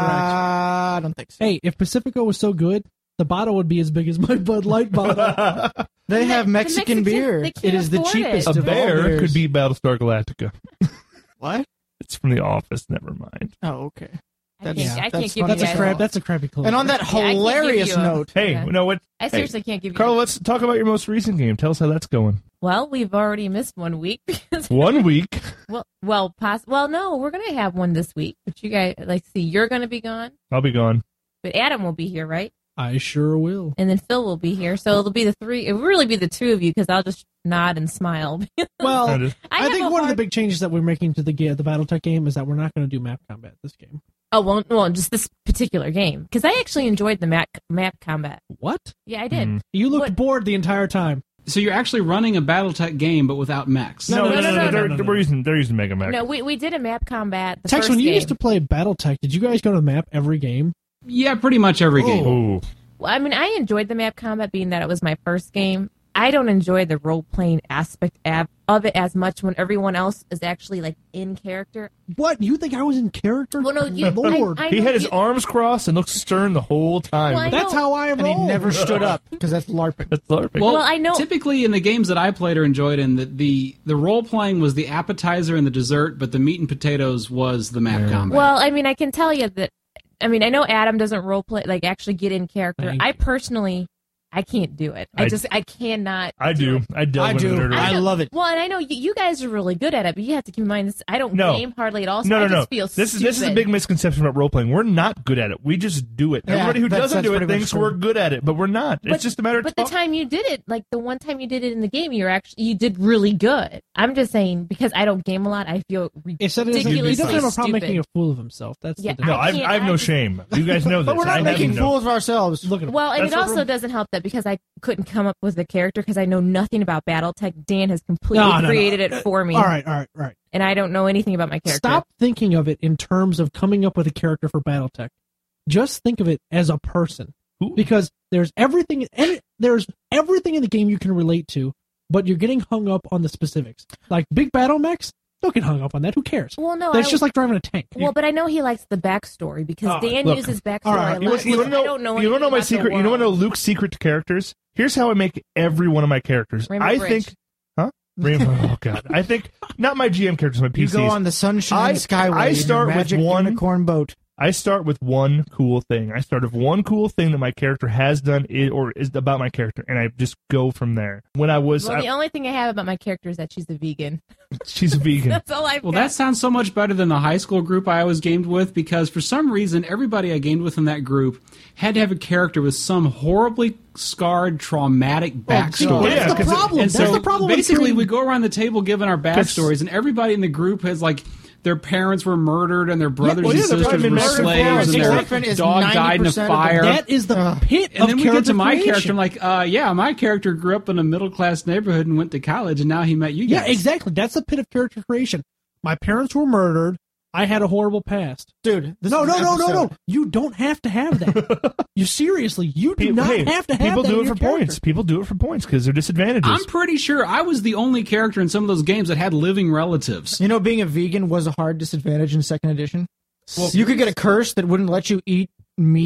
C: Yeah,
D: I don't think so.
B: Hey, if Pacifico was so good, the bottle would be as big as my Bud Light bottle.
D: They have
E: The
D: Mexican
E: Mexicans,
D: beer.
E: they can't
D: It is the
E: afford
D: cheapest
E: it.
C: a
D: of all
C: bear
D: beers.
C: could be Battlestar Galactica.
D: What?
C: It's from The Office. Never mind.
D: Oh, okay.
E: I
D: That's-
E: can't, I
D: that's
E: can't give
D: funny.
E: you
B: That's a
E: guys.
B: crap. That's a crappy clue.
D: And on that
E: Yeah, I can't give
D: hilarious
E: you a-
D: note,
C: Hey,
E: Yeah.
C: no, what?
E: I seriously can't give you.
C: Carla, let's talk about your most recent game. Tell us how that's going.
E: Well, we've already missed one week because
C: One week.
E: well, well, poss- well, no, we're gonna have one this week. But you guys, like, see, you're gonna be gone,
C: I'll be gone.
E: but Adam will be here, right?
B: I sure will.
E: And then Phil will be here, so it'll be the three. It will really be the two of you because I'll just nod and smile.
B: Well,
C: I just-
B: I,
E: have
B: think
E: a
B: one of the
E: hard-
B: big changes that we're making to the ga- the BattleTech game is that we're not going to do map combat this game.
E: Oh well, well, just this particular game because I actually enjoyed the map map combat.
B: What?
E: Yeah, I did.
C: Mm.
B: You looked
E: What?
B: bored the entire time.
F: So you're actually running a BattleTech game, but without mechs.
C: No, no, no,
E: no,
C: no,
E: no,
C: they're,
B: no, no, no.
C: We're using, they're using Mega Mac.
E: No, we we did a map combat. The
B: Tex,
E: first
B: when you
E: game.
B: used to play BattleTech, did you guys go to the map every game?
F: Yeah, pretty much every game.
C: Ooh.
E: Well, I mean, I enjoyed the map combat, being that it was my first game. I don't enjoy the role playing aspect av- of it as much when everyone else is actually like in character.
B: What? You think I was in character?
E: Well, no, you.
B: Lord.
E: I, I
C: He
E: know
C: had his
E: you-
C: arms crossed and looked stern the whole time.
E: Well, I
B: That's
E: know-
B: how I
D: and he
B: roll.
D: never stood up because that's LARPing.
C: That's LARPing.
F: Well,
E: Well, I know-
F: typically in the games that I played or enjoyed in, the, the, the role playing was the appetizer and the dessert, but the meat and potatoes was the map
C: Yeah.
F: combat.
E: Well, I mean, I can tell you that. I mean, I know Adam doesn't role play, like actually get in character.
B: Thank
E: I
B: you.
E: personally, I can't do it. I,
C: I-
E: just, I cannot.
C: I do.
E: it.
C: I delve
D: I
C: into
D: do.
C: the nerd.
D: I
E: know-
D: love it.
E: Well, and I know you, you guys are really good at it, but you have to keep in mind this. I don't
C: No.
E: game hardly at all. So
C: No, no,
E: I
C: no.
E: just feel
C: This is this is a
E: stupid.
C: big misconception about role playing. We're not good at it. We just do it.
D: Yeah,
C: Everybody who
D: that's-
C: doesn't
D: that's
C: do it
D: pretty much
C: thinks
D: true.
C: we're good at it, but we're not.
E: But-
C: it's just a matter of
E: But the
C: talk-
E: time you did it, like the one time you did it in the game, you're actually you did really good. I'm just saying because I don't game a lot, I feel
B: It said it isn't-
E: ridiculously
B: he doesn't have a problem
E: stupid.
B: making a fool of himself. That's
E: Yeah,
B: the
C: No,
B: difference.
C: I have,
E: can't-
C: I have
E: I
C: no
E: just-
C: shame. You guys know this.
D: But we're
C: I
D: not
C: have
D: making
C: no.
D: fools of ourselves.
B: Look at him.
E: Well, and
C: That's
E: it
C: what
E: also
C: we're-
E: doesn't help that because I couldn't come up with a character because I know nothing about BattleTech. Dan has completely
B: No, no, no.
E: created it for me,
B: All right, all right, all right.
E: and I don't know anything about my character.
B: Stop thinking of it in terms of coming up with a character for BattleTech. Just think of it as a person,
C: Who-
B: because there's everything, and there's everything in the game you can relate to, but you're getting hung up on the specifics. Like big battle mechs, don't get hung up on that. Who cares?
E: Well, no,
B: That's
E: I,
B: just like driving a tank.
E: well, but I know he likes the backstory because
B: Oh,
E: Dan
C: look.
E: uses backstory
B: All right,
E: a
C: You
E: lot.
C: want, you want to
E: I
C: know?
E: don't know.
C: you want to know
E: anything
C: my
E: about the
C: secret? You don't want to know
E: world.
C: Luke's secret to characters? Here's how I make every one of my characters.
E: Rainbow
C: I
E: Bridge.
C: think, huh? Rainbow. Oh God. I think not my G M characters, my P
D: You
C: Cs.
D: go on the Sunshine
C: I-
D: Skyway.
C: I
D: in your
C: start with
D: magic
C: one-
D: unicorn boat.
C: I start with one cool thing. I start with one cool thing that my character has done i- or is about my character, and I just go from there. When I was,
E: Well,
C: I-
E: the only thing I have about my character is that she's a vegan.
C: she's a vegan.
E: That's all I've
F: Well,
E: got.
F: that sounds so much better than the high school group I always gamed with because for some reason, everybody I gamed with in that group had to have a character with some horribly scarred, traumatic backstory.
C: God.
B: That's
C: Yeah,
B: the
C: 'cause it-
B: problem.
F: And
B: That's
F: so
B: the problem. with
F: basically,
B: creating-
F: we go around the table giving our backstories, and everybody in the group has like their parents were murdered and their brothers
C: well,
F: and
C: yeah, they've
F: sisters
C: probably been
F: were
C: murdered
F: slaves
C: before.
F: and their
D: Orphan is
F: dog died in a
D: ninety percent of the-
F: fire.
B: that is the
C: Uh,
B: pit
F: And
B: of
F: then we get to
B: character
F: my
B: creation.
F: character. I'm like, uh, yeah, my character grew up in a middle class neighborhood and went to college, and now he met you guys.
B: Yeah, exactly. That's the pit of character creation. My parents were murdered. I had a horrible past.
D: Dude, this
B: No,
D: is
B: no,
D: an
B: no, no, no.
D: episode.
B: You don't have to have that. You seriously, you do
C: Pe-
B: not
C: hey,
B: have to have
C: people
B: that
C: do
B: in
C: it
B: your
C: for
B: character.
C: points. People do it for points because they're disadvantages.
F: I'm pretty sure I was the only character in some of those games that had living relatives.
D: You know, being a vegan was a hard disadvantage in second edition. you could get a curse that wouldn't let you eat meat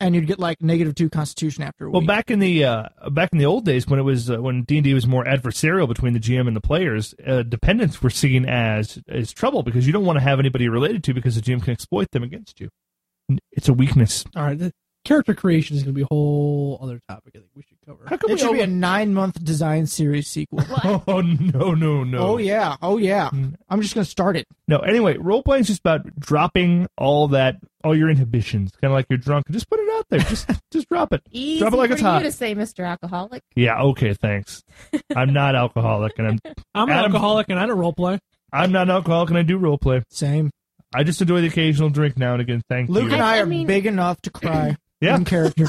D: and you'd get like negative two Constitution after a
C: Well,
D: week.
C: back in the uh, back in the old days when it was uh, when D and D was more adversarial between the G M and the players, uh, dependents were seen as as trouble because you don't want to have anybody related to because the G M can exploit them against you. It's a weakness.
B: All right, the character creation is going to be a whole other topic I think we should cover.
C: How come
D: It
C: we
D: should
C: all-
D: be a nine-month design series sequel.
C: Oh no no no!
D: Oh yeah, oh yeah. I'm just gonna start it.
C: No, anyway, role playing is just about dropping all that, all your inhibitions. Kind of like you're drunk. Just put it out there. Just, just drop it.
E: Easy
C: drop it like
E: for
C: it's hot.
E: you to say, Mister Alcoholic.
C: Yeah, okay, thanks. I'm not alcoholic, and I'm,
B: I'm an
C: Adam-
B: alcoholic and I don't role play.
C: I'm not an alcoholic, and I do role play.
D: Same.
C: I just enjoy the occasional drink now and again. Thank
D: Luke
C: you.
D: and I,
E: I
D: are
E: mean-
D: big enough to cry.
C: Yeah.
D: In character.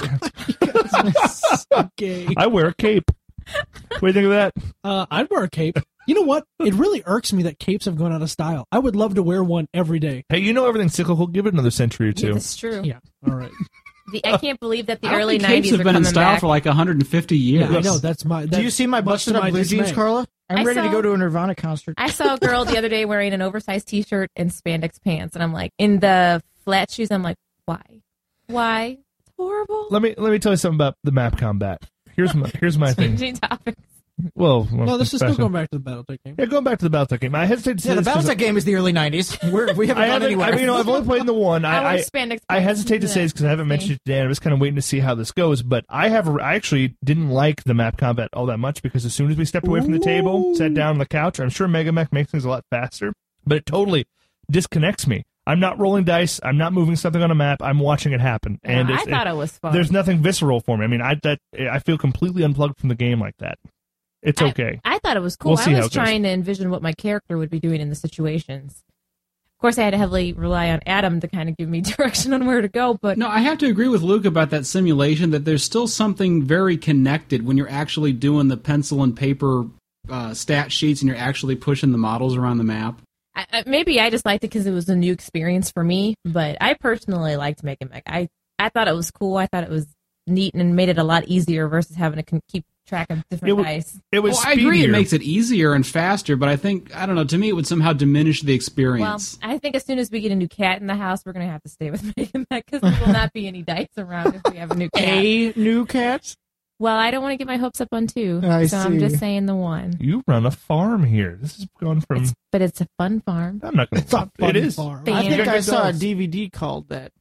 B: Okay.
C: I wear a cape. What do you think of that?
B: Uh, I'd wear a cape. You know what? It really irks me that capes have gone out of style. I would love to wear one every day.
C: Hey, you know everything's cyclical. Give it another century or
E: Yeah,
C: two.
E: that's true.
B: Yeah. All right.
E: The, I can't believe that the
F: I don't
E: early
F: think capes
E: nineties
F: have
E: are
F: been in
E: coming
F: style
E: back.
F: for like one hundred fifty years.
B: Yeah, I know. That's my.
D: Do you
B: that's
D: see my
B: much
D: busted
B: to my
D: up blue jeans,
B: dismay.
D: Carla? I'm
E: I
D: ready to
E: saw-
D: go to a Nirvana concert.
E: I saw a girl the other day wearing an oversized T-shirt and spandex pants, and I'm like, in the flat shoes, I'm like, why? Why? It's horrible.
C: Let me let me tell you something about the map combat. Here's my here's my thing.
E: Changing topics.
C: Well, well
B: No, this is still
C: fashion.
B: going back to the BattleTech game.
C: Yeah, going back to the Battletech game. I hesitate to say
D: Yeah, the
C: this 'cause
D: BattleTech game is the early nineties. We're, we haven't
C: I
D: gone
C: haven't.
D: anywhere.
C: I mean, you know, I've only played in the one.
E: I,
C: I,
E: wear
C: I,
E: spandex
C: I
E: pants.
C: hesitate to say
E: Yeah.
C: this because I haven't mentioned it today. I was kind of waiting to see how this goes, but I have. I actually didn't like the map combat all that much because as soon as we stepped away from the table, sat down on the couch, I'm sure Megamech makes things a lot faster, but it totally disconnects me. I'm not rolling dice. I'm not moving something on a map. I'm watching it happen, and
E: I
C: it's,
E: thought it was fun.
C: there's nothing visceral for me. I mean, I that I feel completely unplugged from the game like that. It's
E: I-
C: okay.
E: I, thought it was cool.
C: We'll see
E: I
C: how
E: was
C: it goes.
E: trying to envision what my character would be doing in the situations. Of course, I had to heavily rely on Adam to kind of give me direction on where to go, but
F: No, I have to agree with Luke about that simulation, that there's still something very connected when you're actually doing the pencil and paper uh, stat sheets and you're actually pushing the models around the map.
E: I, I, maybe I just liked it because it was a new experience for me. But I personally liked Mega Mech. I I thought it was cool. I thought it was neat and made it a lot easier versus having to con- keep track of different
C: It was-
E: dice.
C: It was.
F: Well, I agree it
C: speedier.
F: makes it easier and faster, but I think, I don't know, to me it would somehow diminish the
E: Well,
F: experience.
E: I think as soon as we get a new cat in the house, we're gonna have to stay with Mega Mech because there will not be any dice around if we have a new cat.
D: A new cat?
E: Well, I don't want to get my hopes up on two,
D: I
E: so I'm
D: see.
E: just saying the one.
C: You run a farm here. This is going from.
E: It's, but it's a fun farm.
C: I'm not going
B: It's a
C: to.
B: fun
C: It is.
B: farm.
E: Fan.
D: I think
C: Yeah.
D: I saw a
C: Dogs.
D: D V D called that.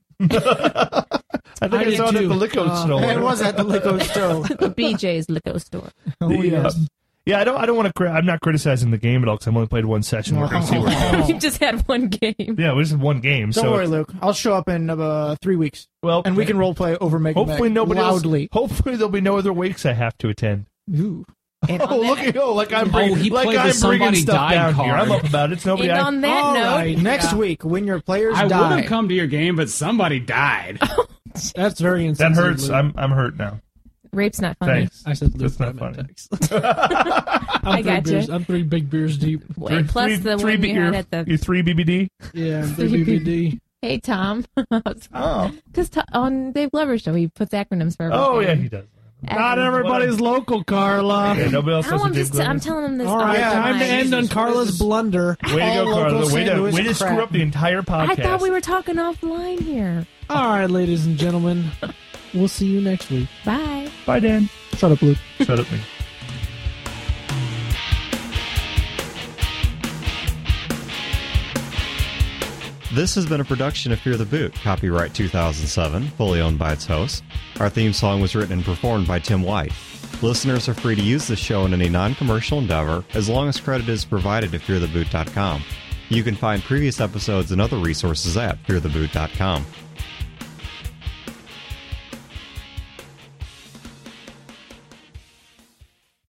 C: I think
B: I
C: I,
B: did
C: saw it at
B: too.
C: the Lico
B: Uh,
C: store.
D: It was at the Lico Stove.
E: B J's Lico store.
D: Oh,
C: The,
D: yes.
C: uh, yeah, I don't. I don't want to. Cri- I'm not criticizing the game at all because I've only played one session. We're going to see where it goes.
E: You just had one game.
C: Yeah, we just had one game.
D: Don't
C: so
D: worry, Luke. I'll show up in uh, three weeks,
C: well,
D: and we can role play over Mega
C: Hopefully
D: Mech
C: nobody
D: loudly.
C: else. Hopefully there'll be no other wakes I have to attend.
D: Ooh.
E: And
C: Oh,
E: on
C: look
E: that,
C: at oh, like I'm
F: Oh,
C: bringing,
F: he
C: like
F: played the
C: I'm
F: somebody
C: bringing stuff
F: died
C: down here.
F: card.
C: I'm up about it. It's nobody.
E: and
C: I,
E: on that
D: All
E: note,
D: right, next
B: Yeah.
D: week when your players
F: I would
D: die.
F: have come to your game, but somebody died.
B: That's very
C: that
B: insensitive.
C: hurts.
B: Luke.
C: I'm I'm hurt now.
E: rape's not funny.
C: Thanks.
B: I said Luke.
C: That's not
B: but I
C: funny.
B: meant Tex. I'm
E: I
B: three
E: gotcha.
B: beers. I'm three big beers deep.
E: Wait,
C: Three-
E: plus
C: three-
E: the
C: three
E: one
C: B-
E: you
C: your-
E: had at the.
C: your three B B D.
B: Yeah, I'm three B B D.
E: Hey Tom,
C: Oh,
E: because on Dave Glover's show he puts acronyms for everything.
C: oh yeah, he does.
B: Not everybody's local, Carla.
C: Yeah, nobody else
E: No,
C: listens
E: I'm
C: to
E: just.
C: Dave
E: I'm
C: Glover.
E: telling him this.
B: All
E: all
B: right,
E: the
B: time to
E: time.
B: end on Carla's blunder.
C: Way to
D: All
C: go, Carla.
D: local
C: Way
D: Saint
C: to,
D: Louis
C: way to
D: crap.
C: screw up the entire podcast.
E: I thought we were talking offline here.
B: All right, ladies and gentlemen, we'll see you next week.
E: Bye.
C: Bye, Dan.
B: Shut up, Luke.
C: Shut up, me.
A: This has been a production of Fear the Boot, copyright two thousand seven, fully owned by its host. Our theme song was written and performed by Tim White. Listeners are free to use this show in any non-commercial endeavor as long as credit is provided at fear the boot dot com. You can find previous episodes and other resources at fear the boot dot com.